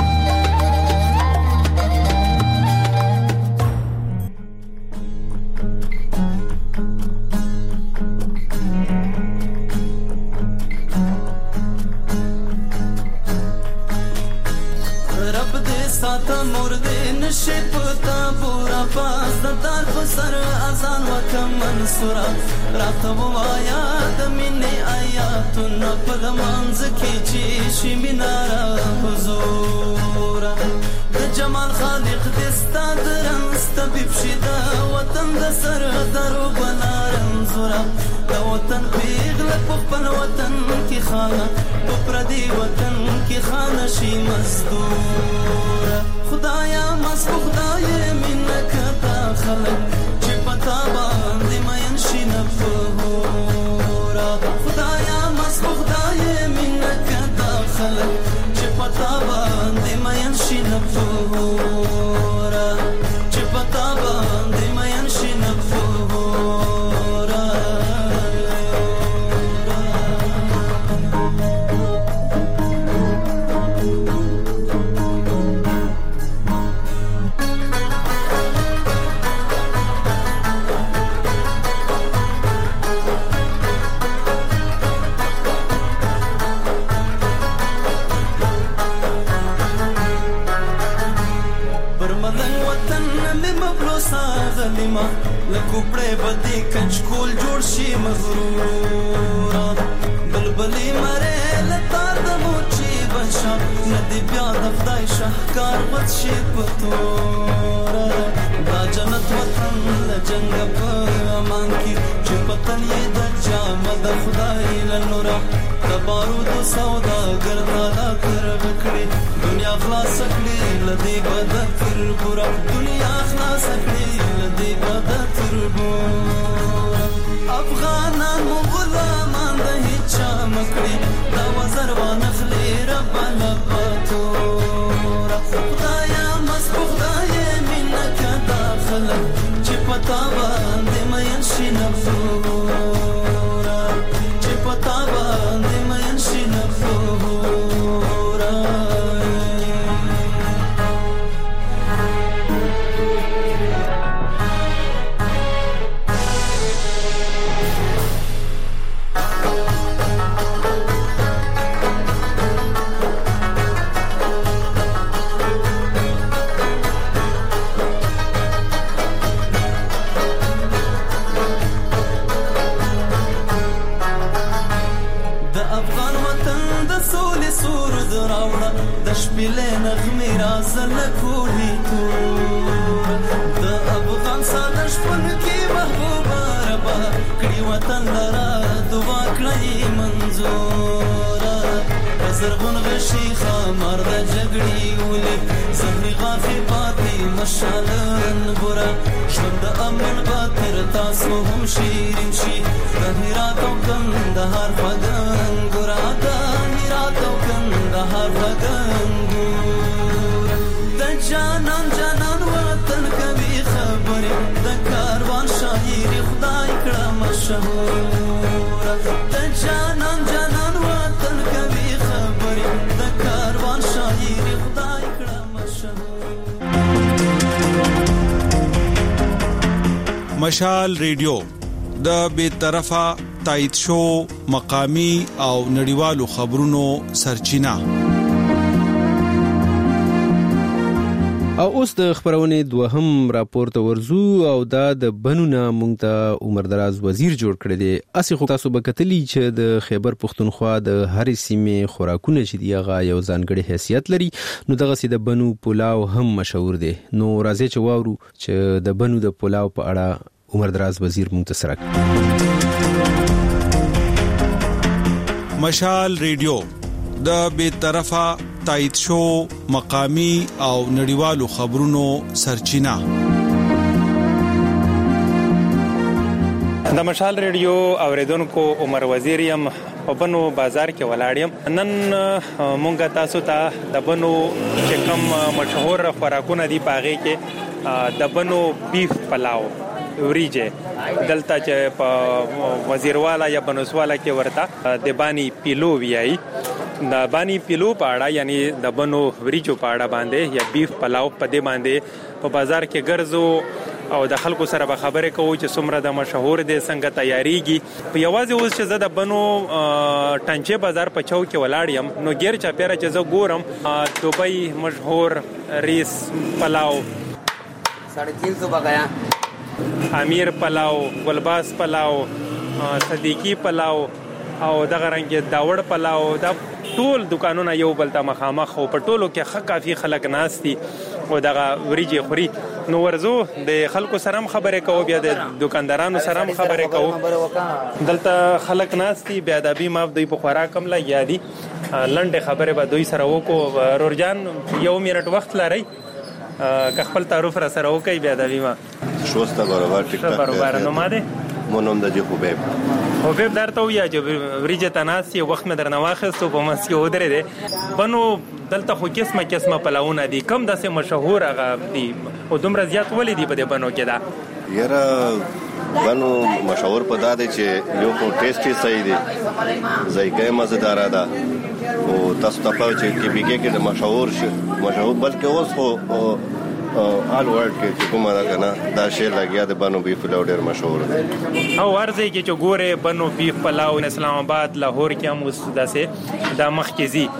راتب وایا د مینې آیاتونه په لمانځ کې چې شي میناره حضور د جمال خالق د ستاد رنګ طبيب شیدا وطن د سر درو بنارم زورا د وطن پیغله په خپل وطن کې خانه په پردي وطن کې خانه شي مزدور خدایا مس خدای منک تا خلق چې پتا باندې مین شي نفورا خدایا مس خدای منک تا خلق چې پتا باندې مین شي نفورا چې پتا باندې مین شي نفورا بلو ساغلیما لکوپړې بدی کچکول جوړ شي مغرورا بلبلی مره لتار د موچی بشا ندی بیا د خدای شهکار بد شي پتورا دا جنت وطن لجنګ په امان کی چې پتن یې د جام د خدای لنورا د بارود سودا ګردا دا کر وکړي دنیا خلاص کړي لدی بد تر ګورا دنیا خلاص کړي لدی بد تر ګورا افغانان غلامان د هیڅ مکړي دا وزر ونخلي رب لباتورا خدایا مسبوخ خدای منک داخل چې پتا باندې مې شي نفورا چې پتا باندې مې شي نفورا شپېلې نغمې رازل کولی تور د افغان ساده شپن کې محبوبه ربا کړي وطن لرا دعا کړی منظوره زرغون غشي خمر د جګړې ولې زهري غافي پاتې مشالن ګورا ژوند امن باطر تاسو هم شیرین شي د هرات او کندهار فدان ګورا د هرات او کندهار فدان ګورا د جانان جانان وطن کوي خبره د کاروان شاعر خدای کړه مشهور د جانان جانان وطن کوي خبره د کاروان شاعر خدای کړه مشهور. مشال ریډیو د بے طرفه تایید شو مقامی او نړیوالو خبرونو سرچینه. او اوس د خبرونه دوهم راپور ته ورزو او دا د بنونه مونږ ته عمر دراز وزیر جوړ کړی دی. اسی خو تاسو به کتلی چې د خیبر پښتونخوا د هرې سیمې خوراکونه چې دی هغه یو ځانګړی حیثیت لري، نو دغه سي د بنو پلاو هم مشهور دی. نو راځي چې واورو چې د بنو د پلاو په اړه عمر دراز وزیر مونږ ته سره. مشال ریډیو د بے طرفه تایید شو مقامی او نړیوالو خبرونو سرچینه. د مشال ریډیو اوریدونکو عمر وزیریم په بنو بازار کې ولاړم. نن مونږ تاسو ته د بنو چې کوم مشهور خوراکونه دي پاغه کې د بنو بیف پلاو وریجه دلته چې په وزیروالا یا بنوسوالا کې ورته د بانی پیلو ویای د بانی پیلو پاړه یعنی د بنو وریجو پاړه باندې یا بیف پلاو په دې باندې په بازار کې ګرځو او د خلکو سره به خبرې کوو چې څومره د مشهور دي څنګه تیاریږي. په یوازې اوس چې زه د بنو ټانچې بازار په چوک کې ولاړ یم نو غیر چاپیره چې زه ګورم دوبۍ مشهور ریس پلاو 350 بغایا امیر پلاو ګلباس پلاو صدیقی پلاو او دغه رنګ داوړ پلاو دا ټول دکانونه یو بل ته مخامخ او په ټولو کې کافي خلک ناشتي او دغه وریجې خوري. نو ورزو د خلکو سره خبرې کوو بیا د دکاندارانو سره خبرې کوو. دلته خلک ناشتي بیا د ابي ماف دوی په خوراک کم لا یادي لنډه خبره به دوی سره وکړو. رورجان یو منټ وخت لري که خپل تعارف را سره وکړي بیا د ابي ما شوسته برابر ټیک ټاک برابر نو ماده مونږ د حبیب درته ویا چې وریجه تناسي وخت مې درنه واخستو په مسکی ودرې ده. بنو دلته خو قسمه پلاونه دي کم داسې مشهور هغه دي او دومره زیات ولې دي په دې بنو کې دا یاره بنو مشهور په دا دی چې یو خو ټیسټي صحیح دی ذایقه مزیدار ده او تاسو ته په چې کې بیګه کې مشهور بلکې اوس خو آل ورلد کې چې کومه ده کنه دا شی لګیا د بنو بیف پلاو ډیر مشهور دی او ورځي کې چې ګوره بنو بیف پلاو اسلام آباد لاهور کې هم اوس داسې دا مخ کې زی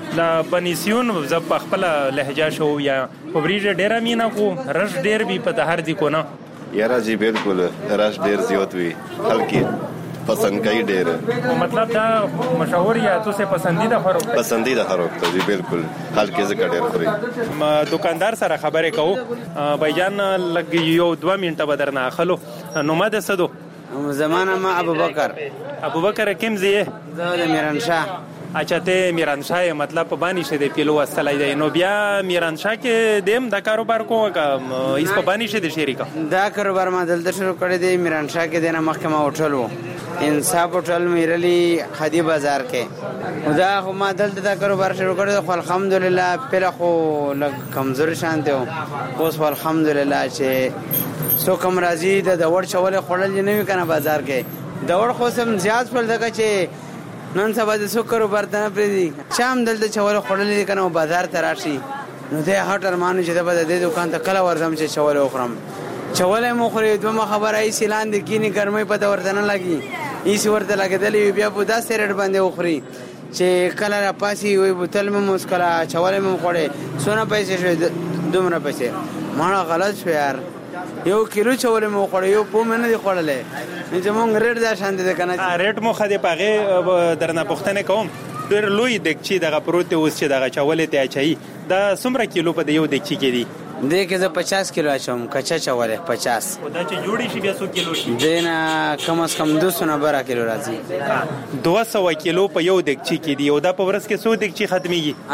لا بنیسیون ز په خپل لهجه شو یا خبرې ډېره مینا کو رش ډېر وی په هر ځای کو نه یاره جی بالکل رش ډېر زیات وي خلک پسند کوي ډېر مطلب دا مشهور یا تاسو پسندیده خوراک پسندیده خوراک ته جی بالکل خلک زکه ډېر خوري ما دکاندار سره خبرې کوو بایجان لګ یو 2 منټه بدرنه اخلو نو ما د سدو زمانه ما ابوبکر کوم زیه زه د میرانشاه اچھا ته میرانشاه مطلب په باندې شه د پیلو وسلای دی نو بیا میرانشاه کې دیم د کاروبار کو کا اس په باندې شه د شریکا دا کاروبار ما دلته شروع کړی دی میرانشاه کې دنه محکمه هوټل وو انصاف هوټل میرلی خدی بازار کې دا خو ما دلته دا کاروبار شروع کړی خو الحمدلله پیله خو لږ کمزور شانته او اوس الحمدلله چې سو کم راضی د وړ چول خړل نه وی کنه بازار کې د وړ خو سم زیات فل دغه چې نن سبا د سکرو برتنه پریدي شام دلته چول خړل کنه بازار ته راشي نو ده هټر مانو چې د دې دکان ته کله ورځم چې چول وخرم چول مخري دوه خبره ای سیلان د کینی ګرمۍ په ورتنه لګي ایس ورته لګیدلې بیا په 10 سیرټ باندې وخري چې کله را پاسي وي بوتل مې مسکلا چول مې خوړې سونه پیسې شو دومره پیسې ما غلط شو یار یو کیلو چول مې خوړې یو په منه دی خوړلې نو زمونږ ریټ دا شان دي کنه ریټ مو خدي پاغه درنه پښتنه کوم ډېر لوی دکچی دغه پروت اوس چې دغه چولې ته اچي دا څومره کیلو په یو دکچی کې دي دې کې زه 50 کیلو اچوم کچا چولې 50 او دا چې جوړی شي بیا 100 کیلو شي دینا کم از کم 200 کیلو راځي 200 کیلو په یو دکچی کې دی او دا په ورځ کې 100 دکچی ختميږي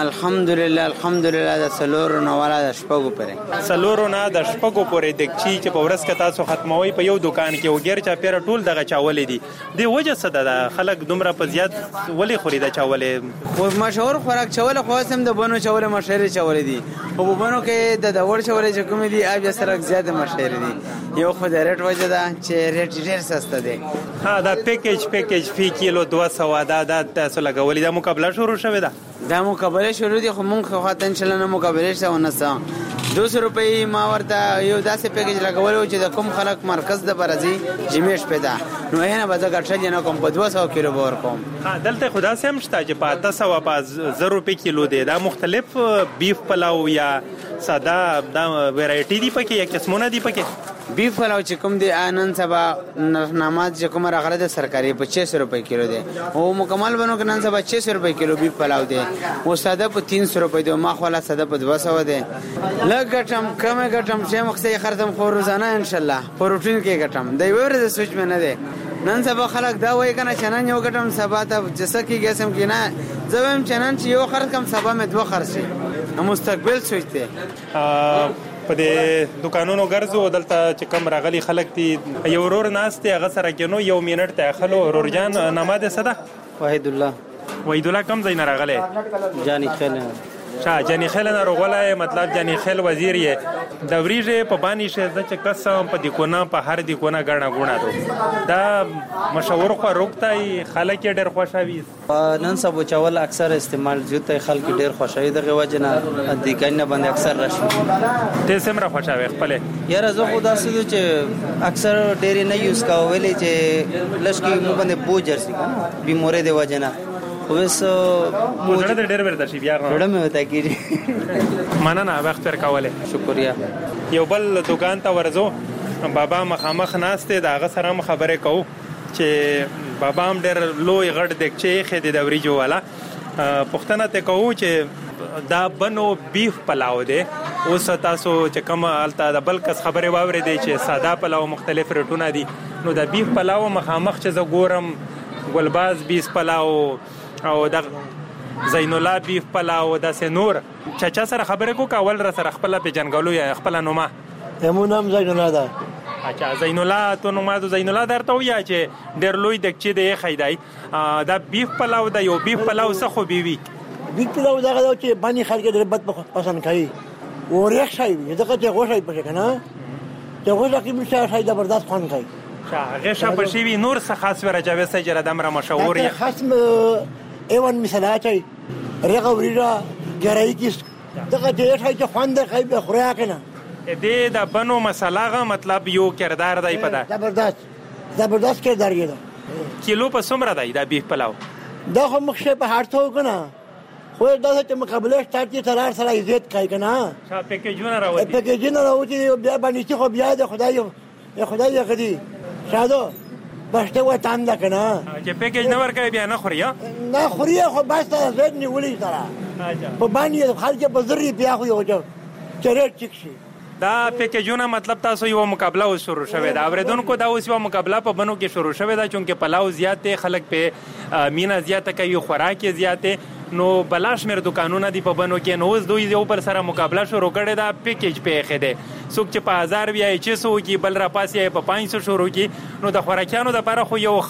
الحمدلله د سلورو نه ولا د شپږو پرې سلورو نه د شپږو پرې دکچی چې په ورځ کې تاسو ختموي په یو دکان کې وګیر چا پیر ټول دغه چاولې دي دی وجه څه ده خلک دومره په زیات ولی خوري د چاولې او مشهور خوراک چاول خو سم د بنو چاول مشهور چاول دي او بنو کې د ور چاول چې کوم دي اپ سره زیات مشهور دي یو خو د ریټ وجه ده چې ریټ ډیر سسته دی ها دا پیکیج فی کیلو 200 دا تاسو لګولې دا مقابله شروع شوه دا مقابله شروع دي خو مونږ خو خاطر انشاءالله مقابله شته ونسا 200 روپۍ ما ورته یو داسې پیکیج لګولو چې د کوم خلک مرکز د برازي جمیش پیدا نو هنه به زګر شل نه کوم په 200 کیلو باور کوم ها دلته خدا سم شته چې په 800 په 0 روپۍ کیلو دی دا مختلف بیف پلاو یا ساده دا ویرایټي دی پکې یا قسمونه دی پکې بیف پلاو چې کوم دی انن سبا نامات چې کوم راغله د سرکاري په 600 روپۍ کیلو دی او مکمل بنو کنن سبا 600 روپۍ کیلو بیف پلاو دی او ساده په 300 روپۍ دی ما خو لا ساده په 200 دی لګټم کمه ګټم چې مخسي خرڅم خو روزانه ان شاء الله پروتین کې ګټم دی ورته سوچ مې نه دی نن سبا خلک دا وایي کنه چې نن یو ګټم سبا ته جسه کې قسم کې نه زویم چې نن چې یو خرڅ کم سبا مې 2 خرڅ مستقبل سوچته په دې دکانونو ګرځو دلته چې کم راغلي خلک دي یو ورور ناشته هغه سره کېنو یو منټ ته خلو ورور جان نامه ده صدا وحید الله کم ځای نه راغله جانی خیل جانی خیل نه راغله مطلب جانی خیل وزیر یې د وریجه په باندې شه د چې قسم په دې کونه په هر دې کونه غاڼه غونه دو دا مشهور خو روکتای خلک ډېر خوشاوي نن سبا چاول اکثر استعمال جوته خلک ډېر خوشاوي دغه وجنه د کینه باندې اکثر راشي ته سمره خوشاوي خپل یاره زه خدا سره چې اکثر ډېر نه یوز کاوه چې لشکي مو باندې بوجر سي بیموره دی وجنه وسو موږ ډېر ورته شي بیا ډېر مې وتا کیږي مننه وخت تر کوله شکریا یو بل دکان ته ورزو بابا مخامخ ناشته داغه سره خبرې کوو چې بابا هم ډېر لوی غړ دکچې خې د وریجو والا پښتنه ته کوو چې دا بنو بیف پلاو دی اوس تاسو چې کوم الته د بلکس خبره واوري دی چې ساده پلاو مختلف رټونه دي نو د بیف پلاو مخامخ چې ز ګورم ګلباز بیف پلاو او د زین الله بیف پلاو د سنور چچا سره خبره کو کاول را سره خپل په جنګلو یا خپل نومه همونم زین الله ده اچھا زین الله تو نومه د زین الله درته ویا چې ډېر لوی دکچې دی خیدای دا بیف پلاو د یو بیف پلاو څه خو بیوي بیف پلاو دغه چې باندې خلک ډېر بد پسند کوي او ریخ شي دغه چې غوښه پکې کنه ته غوښه کې مشه شي زبردست خوان کوي هغه شپه شي نور څه خاص ورجاوي سجره دمره مشهور یا خاص ایوان مثالات رغه وريره ګرای کیس دغه دې شي چې خوند کوي به خوریا کنه دې د بنو مساله مطلب یو کردار دی پدا زبردست کردار دی کیلو په څومره دی دا بیف پلاو دا خو مخشه په هارته کنه خو دا چې مقابله سٹارټ کی سره سره عزت کوي کنه شا پیکیجونه راوځي پیکیجونه راوځي بیا باندې خو بیا د خدای یې غدي شادو بشته و تام ده کنه چې پیکیج نه ورکوي بیا نه خوري نه خوري خو بس ته زړه نیولې سره په باندې خلک په ذری بیا خو یو چرې ټیک شي دا پیکیجونه مطلب تاسو یو مقابله اوس شروع شوه دا اوریدونکو دا اوس یو مقابله په بنو کې شروع شوه دا چونکه پلاو زیات خلک په مینا زیاته کوي خوراک زیاته نو بلاش مر دکانونه دی په بنو کې نو اوس دوی یو پر سره مقابله شروع کړي دا پیکیج په خده څوک چې په 1000 بیا 600 کې بل را پاسې په 500 شروع کی نو د خوراکانو د لپاره خو یو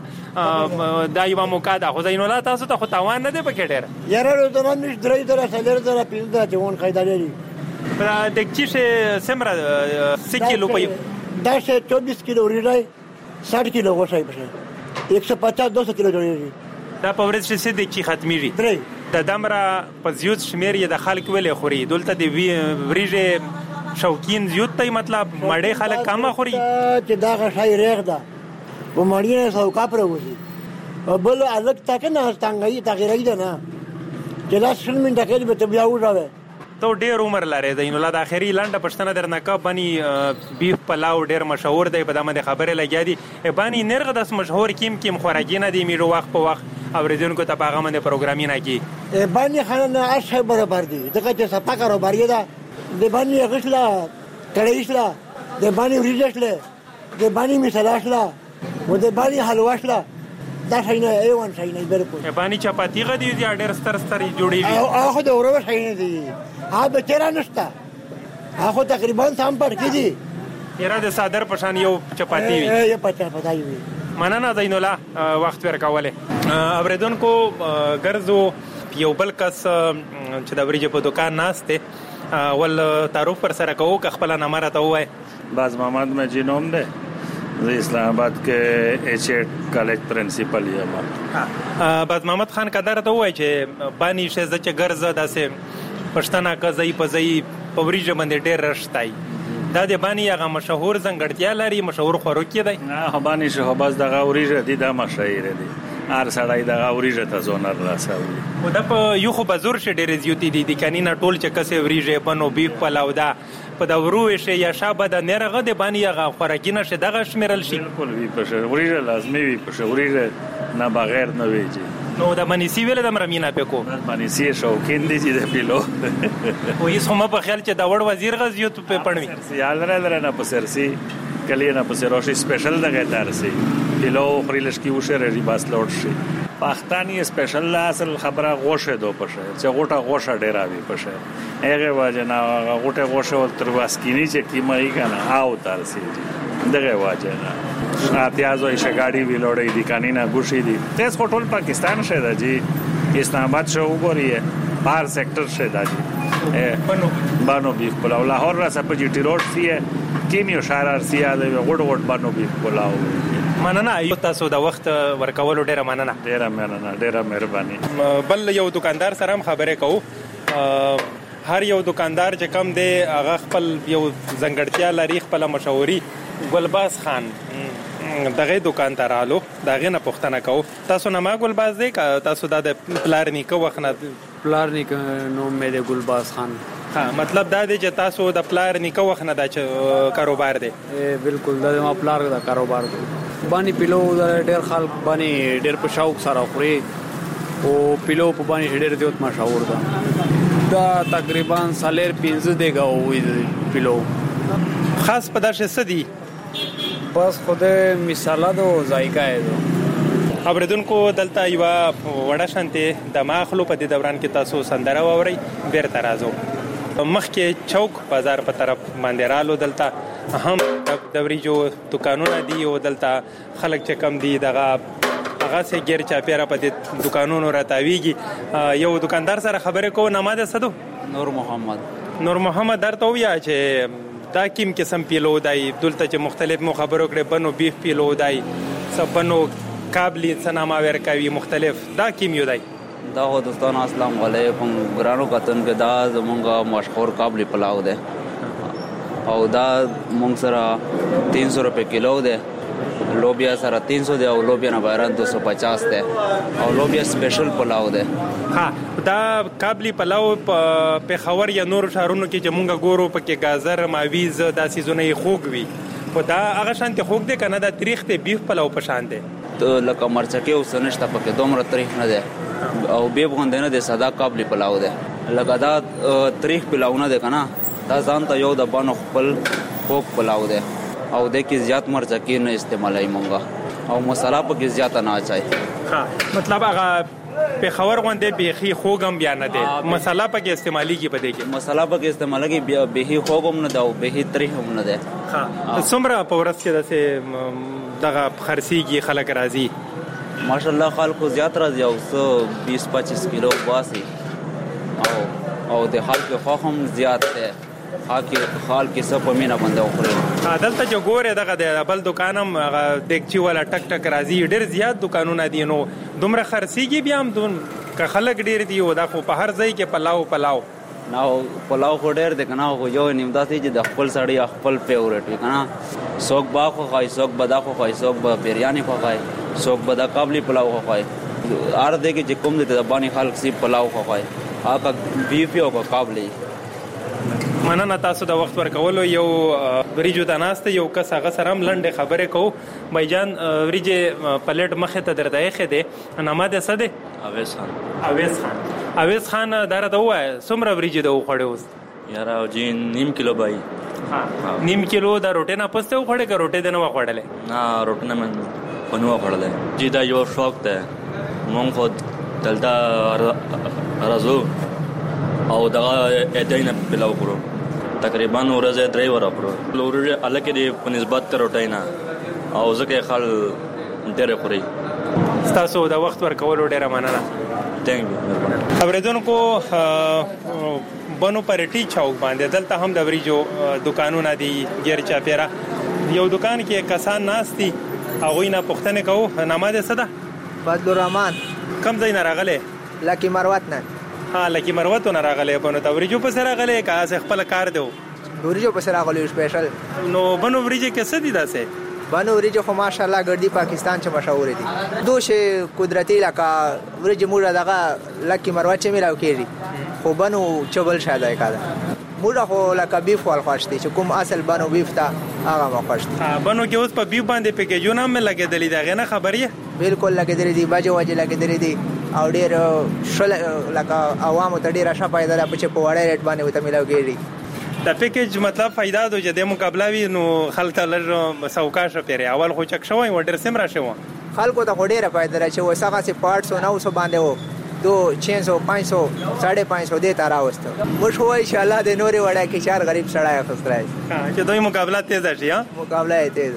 ښه دا یو موقع ده خو زینو لا تاسو ته خو تاوان نه دی پکې ډېر یاره نو ته مې درې درې سلر درې پیل دا جوون قاعده لري د کیشه سمره 1 کیلو په دا شه 24 کیلو ریډای 60 کیلو غوښه په 150 200 کیلو جوړیږي دا په ورځ چې د کی ختميږي د دمره په زیوت شمیر یې د خلک ویلې خوري دلته د وریجه شوکین زیوت ته مطلب مړې خلک کم خوري چې دا غشای ریغ ده و مړی نه سو کا پروږي بل الګ تک نه څنګه تغیرای ده نه چې لاس شل من دقیقې به بیا وځه تو ډیر عمر لري د نو لا د اخري لنډه پښتنه درنه کا بني بیف پلاو ډیر مشهور دی په دمه د خبره لګیا دي بني نرغه د مشهور کیم خوراګینه دی میرو وخت په وخت اوریدونکو ته پیغام د پروګرامینه کی بني خانه اشه برابر دي دغه چې سپا کاروبار دی د بني غشلا کړهیشلا د بني ورجشله د بني مثالاشلا و د بني حلواشلا دا شینه ایوان شینه بالکل باندې چپاتی غدي دي ډېر ستر جوړیږي هغه د اورو شینه دي هغه چیرې نشته هغه تقریبا سم پر کې دي یره د صادر پشان یو چپاتی وي یو پچاپاتای وي مننه زینولا وخت ورکواله اوریدونکو ګرځو یو بل کس چې د وریجې په دکان ناشته ول تعارف پر سره کوو که خپل نامه راته وای باز محمد مې جنوم ده زه اسلام آباد کې ایچ ایټ کالج پرنسپل یم باز محمد خان قدر ته وای چې بانی شه چې ګرځه داسې پښتنه کزای پزای پوریجه باندې ډېر رښتای دا د بانی هغه مشهور ځنګړتیا لري مشهور خوراک دی نه بانی شه باز دغه اوریجه دي د مشهیر دي هر سړی دغه اوریجه ته زونر راسوي او د په یو خو بازور شه ډېر زیوتی دي د کانینا ټول چې کسه اوریجه بنو بیف پلاو دا په دا وروي شه یا شابه د نرغه د بانی هغه خوراکینه شه دغه شمیرل شي بالکل وی په شه اوریجه لازمي وی په شه اوریجه نه بغیر نه ویږي نو د منیسی ویل د مرمینا پکو منیسی شوکین دي چې د پیلو او یې سمه په خیال چې دا وړ وزیر غزیوت په پړوي یال نه په سرسي کلی نه په سروشي سپیشل دغه تارسي پیلو خریلش کی وشه ری باس لوټ شي پاکستانی سپیشل اصل خبره غوشه دو پشه چې غوټه غوشه ډیراوي پشه هغه واجنا غوټه غوشه تر واسکینی چې کیمای کنه او تارسي دغه واجنا اتیازو شګاډي ویلوړې دي کانینا ګوشي دي تیس هوټل پاکستان شه دا جی اسلام آباد شو وګورئ بهر سېکټر شه دا جی بانو بیف پلاو لاهور را سپ جی ټی روډ سی کیمیو شارار سی اله وډ بانو بیف پلاو مننه تاسو د وخت ورکول ډیره مننه ډیره مهرباني بل یو دکاندار سره هم خبرې کوو هر یو دکاندار چې کم دی هغه خپل یو ځنګړتیا لري خپل مشهوري ګلباز خان دغه دکان ته رالو دغه نه پښتنه کو تاسو نه ما ګلباز دی تاسو د پلار نیکه وخت نه پلار نیکه نو مې د ګلباز خان ها مطلب دا دی چې تاسو د پلار نیکه وخت نه د کاروبار دی بالکل د ما پلار د کاروبار دی باندې پیلو ډېر خلک باندې ډېر په شوق سره خوري او پیلو په باندې ډېر زیات مشهور ده دا تقریبا سالر 15 دیګه وې پیلو خاص په داسې سدي بس خوده مثاله دو ذایقه دو اوریدونکو دلته یو وړه شانته د ماخلو په دې دوران کې تاسو سندره ووري بیرته راځو مخکې چوک بازار په طرف باندې رالو دلته هم دوریجو دکانونه دي او دلته خلک چې کم دي دغه هغه سه غیر چا پیرا په دې دکانونو راتاویږي یو دکاندار سره خبرې کو نامه ده سدو نور محمد درته ویا چې دا کیم قسم پیلو دای دلته چې مختلف خبرو کړي بنو بیف پیلو دای سبنو قابلی سنامه ورکوي مختلف دا کیم یو دای دا هو دوستان السلام علیکم ګرانو کتن کې دا زمونږه مشهور قابلی پلاو ده او دا مونږ سره 300 روپے کیلو ده لوبیا سره 300 دی او لوبیا نه بهران 250 دی او لوبیا سپیشل پلاو دی. ها دا قابلی پلاو په پیښور یا نور شهرونو کې چې مونږ ګورو پکې گازر ماویز دا سیزونه یې خوږ وي خو دا هغه شانتي خوږ دی کنه دا تریخ دی بیف پلاو په شان دی لکه مرچکي او سنشته پکې دومره تریخ نه دی او بیف غوندې نه دی ساده قابلی پلاو دی لکه دا تریخ پلاو نه دی کنه دا ځان ته یو د بانو خپل خوږ پلاو دی او د کې زیات مرچکي نه استعمالای مونږه او مصالحه پکې زیات نه اچای. ها مطلب هغه پیښور غوندې بیخي خوږم بیا نه دی مصالحه پکې استعمالي کې پدې کې مصالحه پکې استعمالي کې بیا بیخي خوږم نه دا او بیخي تریخ هم نه دی. ها څومره په ورځ کې داسې دغه خرسيږي خلک راځي ماشاءالله خلکو زیات راځي او 20-25 کیلو باسي او د خلکو خو هم زیات دی خال کې سب په مینا باندې وخوري. دلته جو ګوره دغه د بل دکانم دګچی والا ټک ټک راځي ډېر زیات دکانونه دي نو دومره خرسيږي بیا هم دون که خلک ډېر دي او دا خو په هر ځای کې پلاو نو پلاو خو ډېر دی کنه خو یو نیم داسې چې د خپل سړی خپل فیورټ وي کنه څوک با خو خای څوک بدا خو خای څوک به بریانی خو خای څوک بدا قابلی پلاو خو خای هر دې کې چې کوم دې د باندې خلک سی پلاو خو خای هغه بیف او قابلی. مننه تاسو د وخت ورکولو یو وریجو د ناسته یو کس هغه سره هم لنډه خبرې کوو. بایجان وریجې پلیټ مخې ته درته ایښې دی نامه دې څه دی؟ اویس خان دا راته ووایه څومره وریجې ده وخوړې اوس؟ یاره جی نیم کیلو بای. نیم کیلو د روټۍ نه پسته وخوړې که روټۍ دې نه وه خوړلې؟ نه روټۍ نه مې خو نه وه خوړلی جی دا یو شوق دی مونږ خو دلته راځو او دغه ادای نه پلاو خورو تقریبا ورځې 3 وره خورو ورځې الکه دی په نسبت تر روټۍ نه او ځکه خل ډېر خوري. تاسو د وخت ورکولو ډېره مننه. ثانک یو. اوریدونکو بنو پرټي چوک باندې دلته هم د وریجو دکانونه دي غیر چاپیرا یو دکان کې کسان ناشتي هغه نه پښتنه کوو نامه دې څه ده؟ بدلالرحمن. کم ځای نه راغله؟ لکی مروت نه. لکی مروت نه راغله بنو ته وریجو په سره راغله کا څه خپل کار دیو وریجو په سره راغله سپیشل نو بنو وریجه کې څه دي داسه بنو وریجه خو ماشاءالله ګردی پاکستان چې مشهور دي دوشه قدرتي لکه وریجه موږ دغه لکی مروت چې میراو کېږي خو بنو چبل شاده کاده موږ خو لکه بیف ول خوښتي چې کوم اصل بنو بیف تا هغه ما خوښتي بنو کې اوس په بیف باندې پیکیجونه مې لګېدلې دا غنه خبريه بالکل لګېدلې دي باجه واجه لګېدلې دي او ډېر شل لکه عوامو ته ډېر ښه فائدہ ده چې په وړه ریټ باندې وته ملاو کېږي. د پیکیج مطلب فائدہ د جدي مقابله وي نو خلک لږ سوکاشه پیری اول خو چک شوی و ډېر سم را شو خلکو ته ډېر فائدہ را چې وسغه سي پارټس 900 باندې وو 200 500 550 دې تارا وسته مش هو ان شاء الله د نوري وړه کې چار غریب سړی خسرای چې دوی مقابله تیز شي ها مقابله تیز.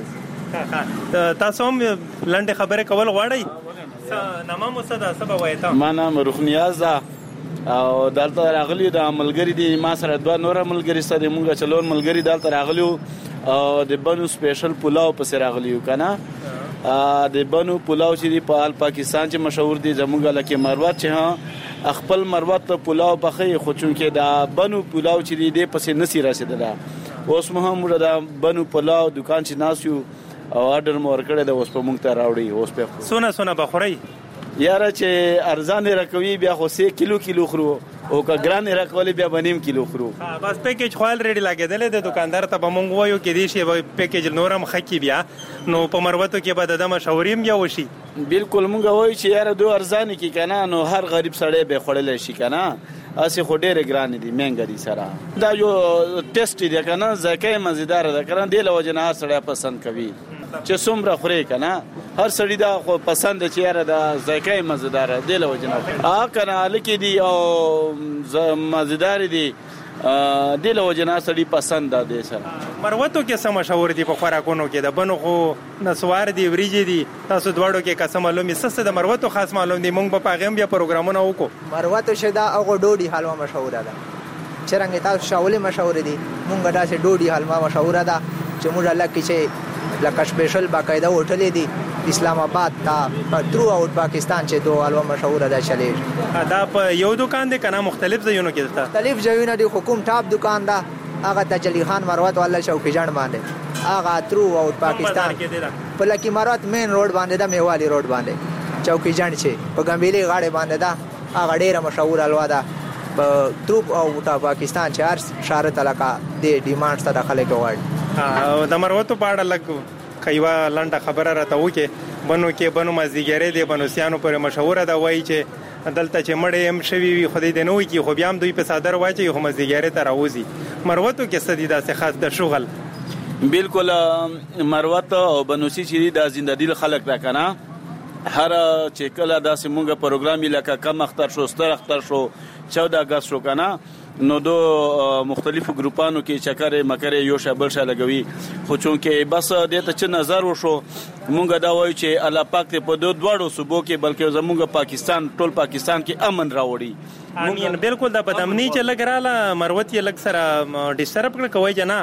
تاسو هم لنډه خبره کول غواړئ؟ نامه مو څه ده څه به وایې ته؟ ما نام روح نیاز ده او دلته راغلي د ملګري دي ما سره 2 نور ملګري سره مونږ چلور ملګري دلته راغلي او د بنو سپیشل پلاو پس راغلي کنه د بنو پلاو چې دی په پاکستان چې مشهور دي زموږ لکه مروت چې ها خپل مروت ته پلاو بخي خو چونکې دا بنو پلاو چې دی پس نسی رسیدله اوس مهم د بنو پلاو دکان چې ناسیو او آرډر مو ورکړی د اوس په مونږ ته راوړي اوس په سونه بخوري یاره چې ارزان راکوي بیا خو 3 کیلو خورو او که ګران راکولې بیا بنیم کیلو خورو بس پیکیج خو الریډي لګیدل د دکاندار ته به مونږ وایو کې دي شی پیکیج نورم خکی بیا نو په مروتو کې به د مشوریم یا وشي بالکل مونږ وایو چې یاره دو ارزان کی کنه نو هر غریب سړی به خړل شي کنه اسی خو ډېر ګران دي مهنګ دي سره دا یو ټیسټ دی کنه ذکای مزیدار ده کنه د لوجنه هر سړی پسند کوي چې څومره خوري کنه هر سړی دا خو پسند چې یاره دا ذکای مزیدار دی لوجنه کنه لکه دی او مزیدار دی د لوجنه سړی پسند ده سره مروتو کې سم مشهور دي په خوراکونو کې د بنو خو نسوار دي وریجې دي تاسو دواړو کې قسم معلومي سسته د مروتو خاص معلوم دي مونږ په پیغام بیا پروګرامونه وکړو مروتو شدا او ډوډۍ حلوا مشهور ده چرنګ تاسو شاولې مشهور دي مونږ دا چې ډوډۍ حلوا مشهور ده چې موږ الله کې چې لکه سپیشل باقاعده هوټل دي اسلام آباد تا ترو اوټ پاکستان چې دوه حلوا مشهور ده چلے دا په یو دکان دي کنه مختلف ځایونو کې ده مختلف ځایونه دي حکومت ټاپ دکان ده هغه تجلی خان مروت والا چوکي جان باندې هغه ترو او پاکستان په لکی مروت مین روډ باندې دا میوالي روډ باندې چوکي جان چې په ګمبيلي غاړه باندې دا هغه ډیره مشهور الوا ده په تروپ او پاکستان چې هر شارت علاقه د ډیمانډ سره خلک وړ د مروت په اړه لګ کایوا لنډه خبره راته وکي بنو کې بنو مزدیګری دی بنوسیانو پر مشهور ده وای چې دلته چې مړې هم شوي وي خدای دې نه وي کې خو بیا هم دوی په صادر واچي خو مزدیګری ته راوځي مروتو کې څه دي داسې خاص د شغل بالکل مروت او بنوسی چې د زندادي خلک را کنه هر چې کله داسې مونږه پروګرام لکه کم اختر شو ستر اختر شو 14 اگست شو کنه نو دو مختلفو ګروپانو کې چکرې مکرې یو شابل شا لګوي خو چونکې بس دې ته چې نظر وشو مونږ دا وایو چې الله پاک ته په دوه دوړو صوبو کې بلکې زمونږ پاکستان ټول پاکستان کې امن راوړي امین بالکل د بدامنی چې لګراله مروت یې لګ سره ډیسټرب کړ کوي جنا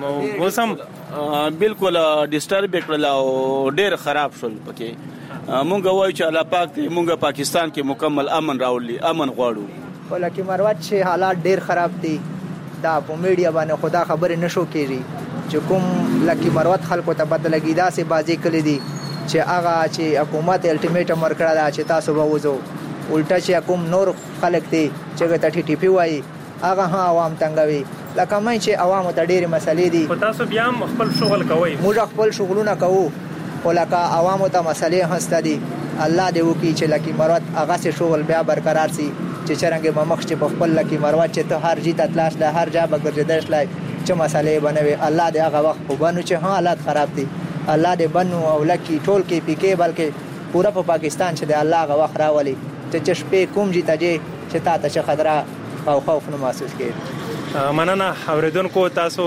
موسم بالکل ډیسټرب کړل او ډېر خراب شول پکې مونږ وایو چې الله پاک ته مونږ پاکستان کې مکمل امن راوړي امن غواړو ولکه مروت چې حالات ډیر خراب دي دا په میډیا باندې خدا خبر نشو کیږي چې کوم لکه مروت خلکو ته پته لګی دا سه بازی کړی دي چې هغه چې حکومت الټیمیټم ورکړه دا چې تاسو به وځو الټا چې کوم نور خلک دي چې ته ټي پی وای هغه ها عوام تنګوي لکه مې چې عوام ته ډیر مسلې دي تاسو بیا خپل شغل کوئ موږ خپل شغلونه کوو ولکه عوام ته مسلې هسته دي الله دې وکي چې لکه مروت هغه سه شغل بیا برقرار سي چې چرنګ ممخ چې په خپل لکی مروت چې ته هر جیت اتلاش له هر جا بګرځیدش لای چې مسالې بنوي الله دې هغه وخت په بنو چې ها حالات خراب دي الله دې بنو او لکی ټول کې پی کې بلکې پورا په پاکستان چې دې الله هغه وخت راولي چې شپې کوم جیت چې تا ته خطر او خوف نه محسوس کړي مننه اوریدونکو تاسو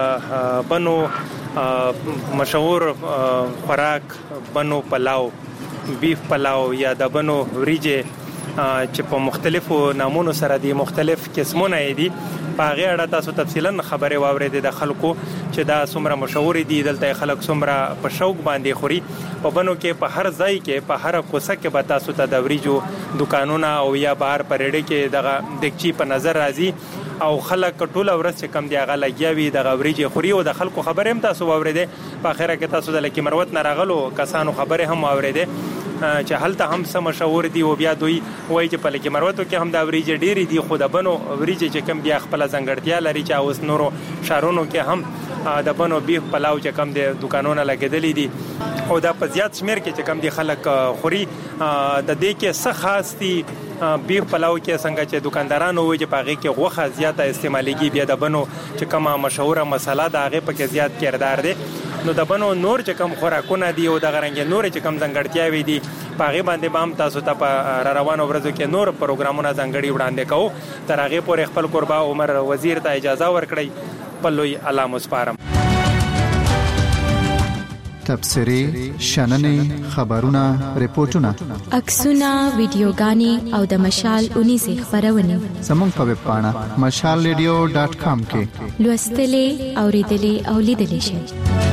د بنو مشهور خوراک بنو پلاو بیف پلاو یا د بنو وریجه چې په مختلفو نامونو سره دي مختلف قسمونه دي په هغه اړه تاسو تفصیلا خبره واورئ د خلکو چې دا څومره مشهور دي دلته خلک څومره په شوق باندې خوري په بنو کې په هر ځای کې په هر کوڅه کې به تاسو ته د وریجو دکانونه او یا بهر پرېړې کې دغه دکچی په نظر راځي او خلک ټول ورځ چې کم دی هغه لګیاوي د وریجې خوري او د خلکو خبره هم تاسو واورئ په اخره کې تاسو د لکی مروت نه راغلو کسانو خبره هم واورئ چې هلته هم سم مشهور دي او بیا دوی وایي چې په لکی مروتو کې هم د وریجې ډېری دي خو د بنو وریجې چې کم بیا خپل ځنګړتیا لري چې اوس نورو شهرونو کې هم د بنو بیف پلاو چې کم دي دکانونه لګېدلې دي او دا په زیات شمیر کې چې کم دي خلک خوري د دې کې څه خاص دي بیف پلاو کې څنګه چې دکاندارانو وایي چې په هغه کې غوښه زیاته استعمالېږي بیا د بنو چې کومه مشهوره مساله ده هغه پکې زیات کردار دی نو د بنو نور چې کم خوراکونه دي او د غرنګ نور چې کم ځنګړتیاوي دي په هغه باندې بام تاسو ته په روانو ورځو کې نور پروګرامونه ځنګړي وړاندې کوو تر هغه پورې خپل قربا عمر وزیر ته اجازه ورکړي په لوی الله مسپارم تبصری شننې خبرونه ریپورتونه عکسونه ویډیوګانې او د مشال 19 خبرونه زموږ په ویب پاڼه mashalradio.com کې لوستلې اوریدلې او لیدلې شئ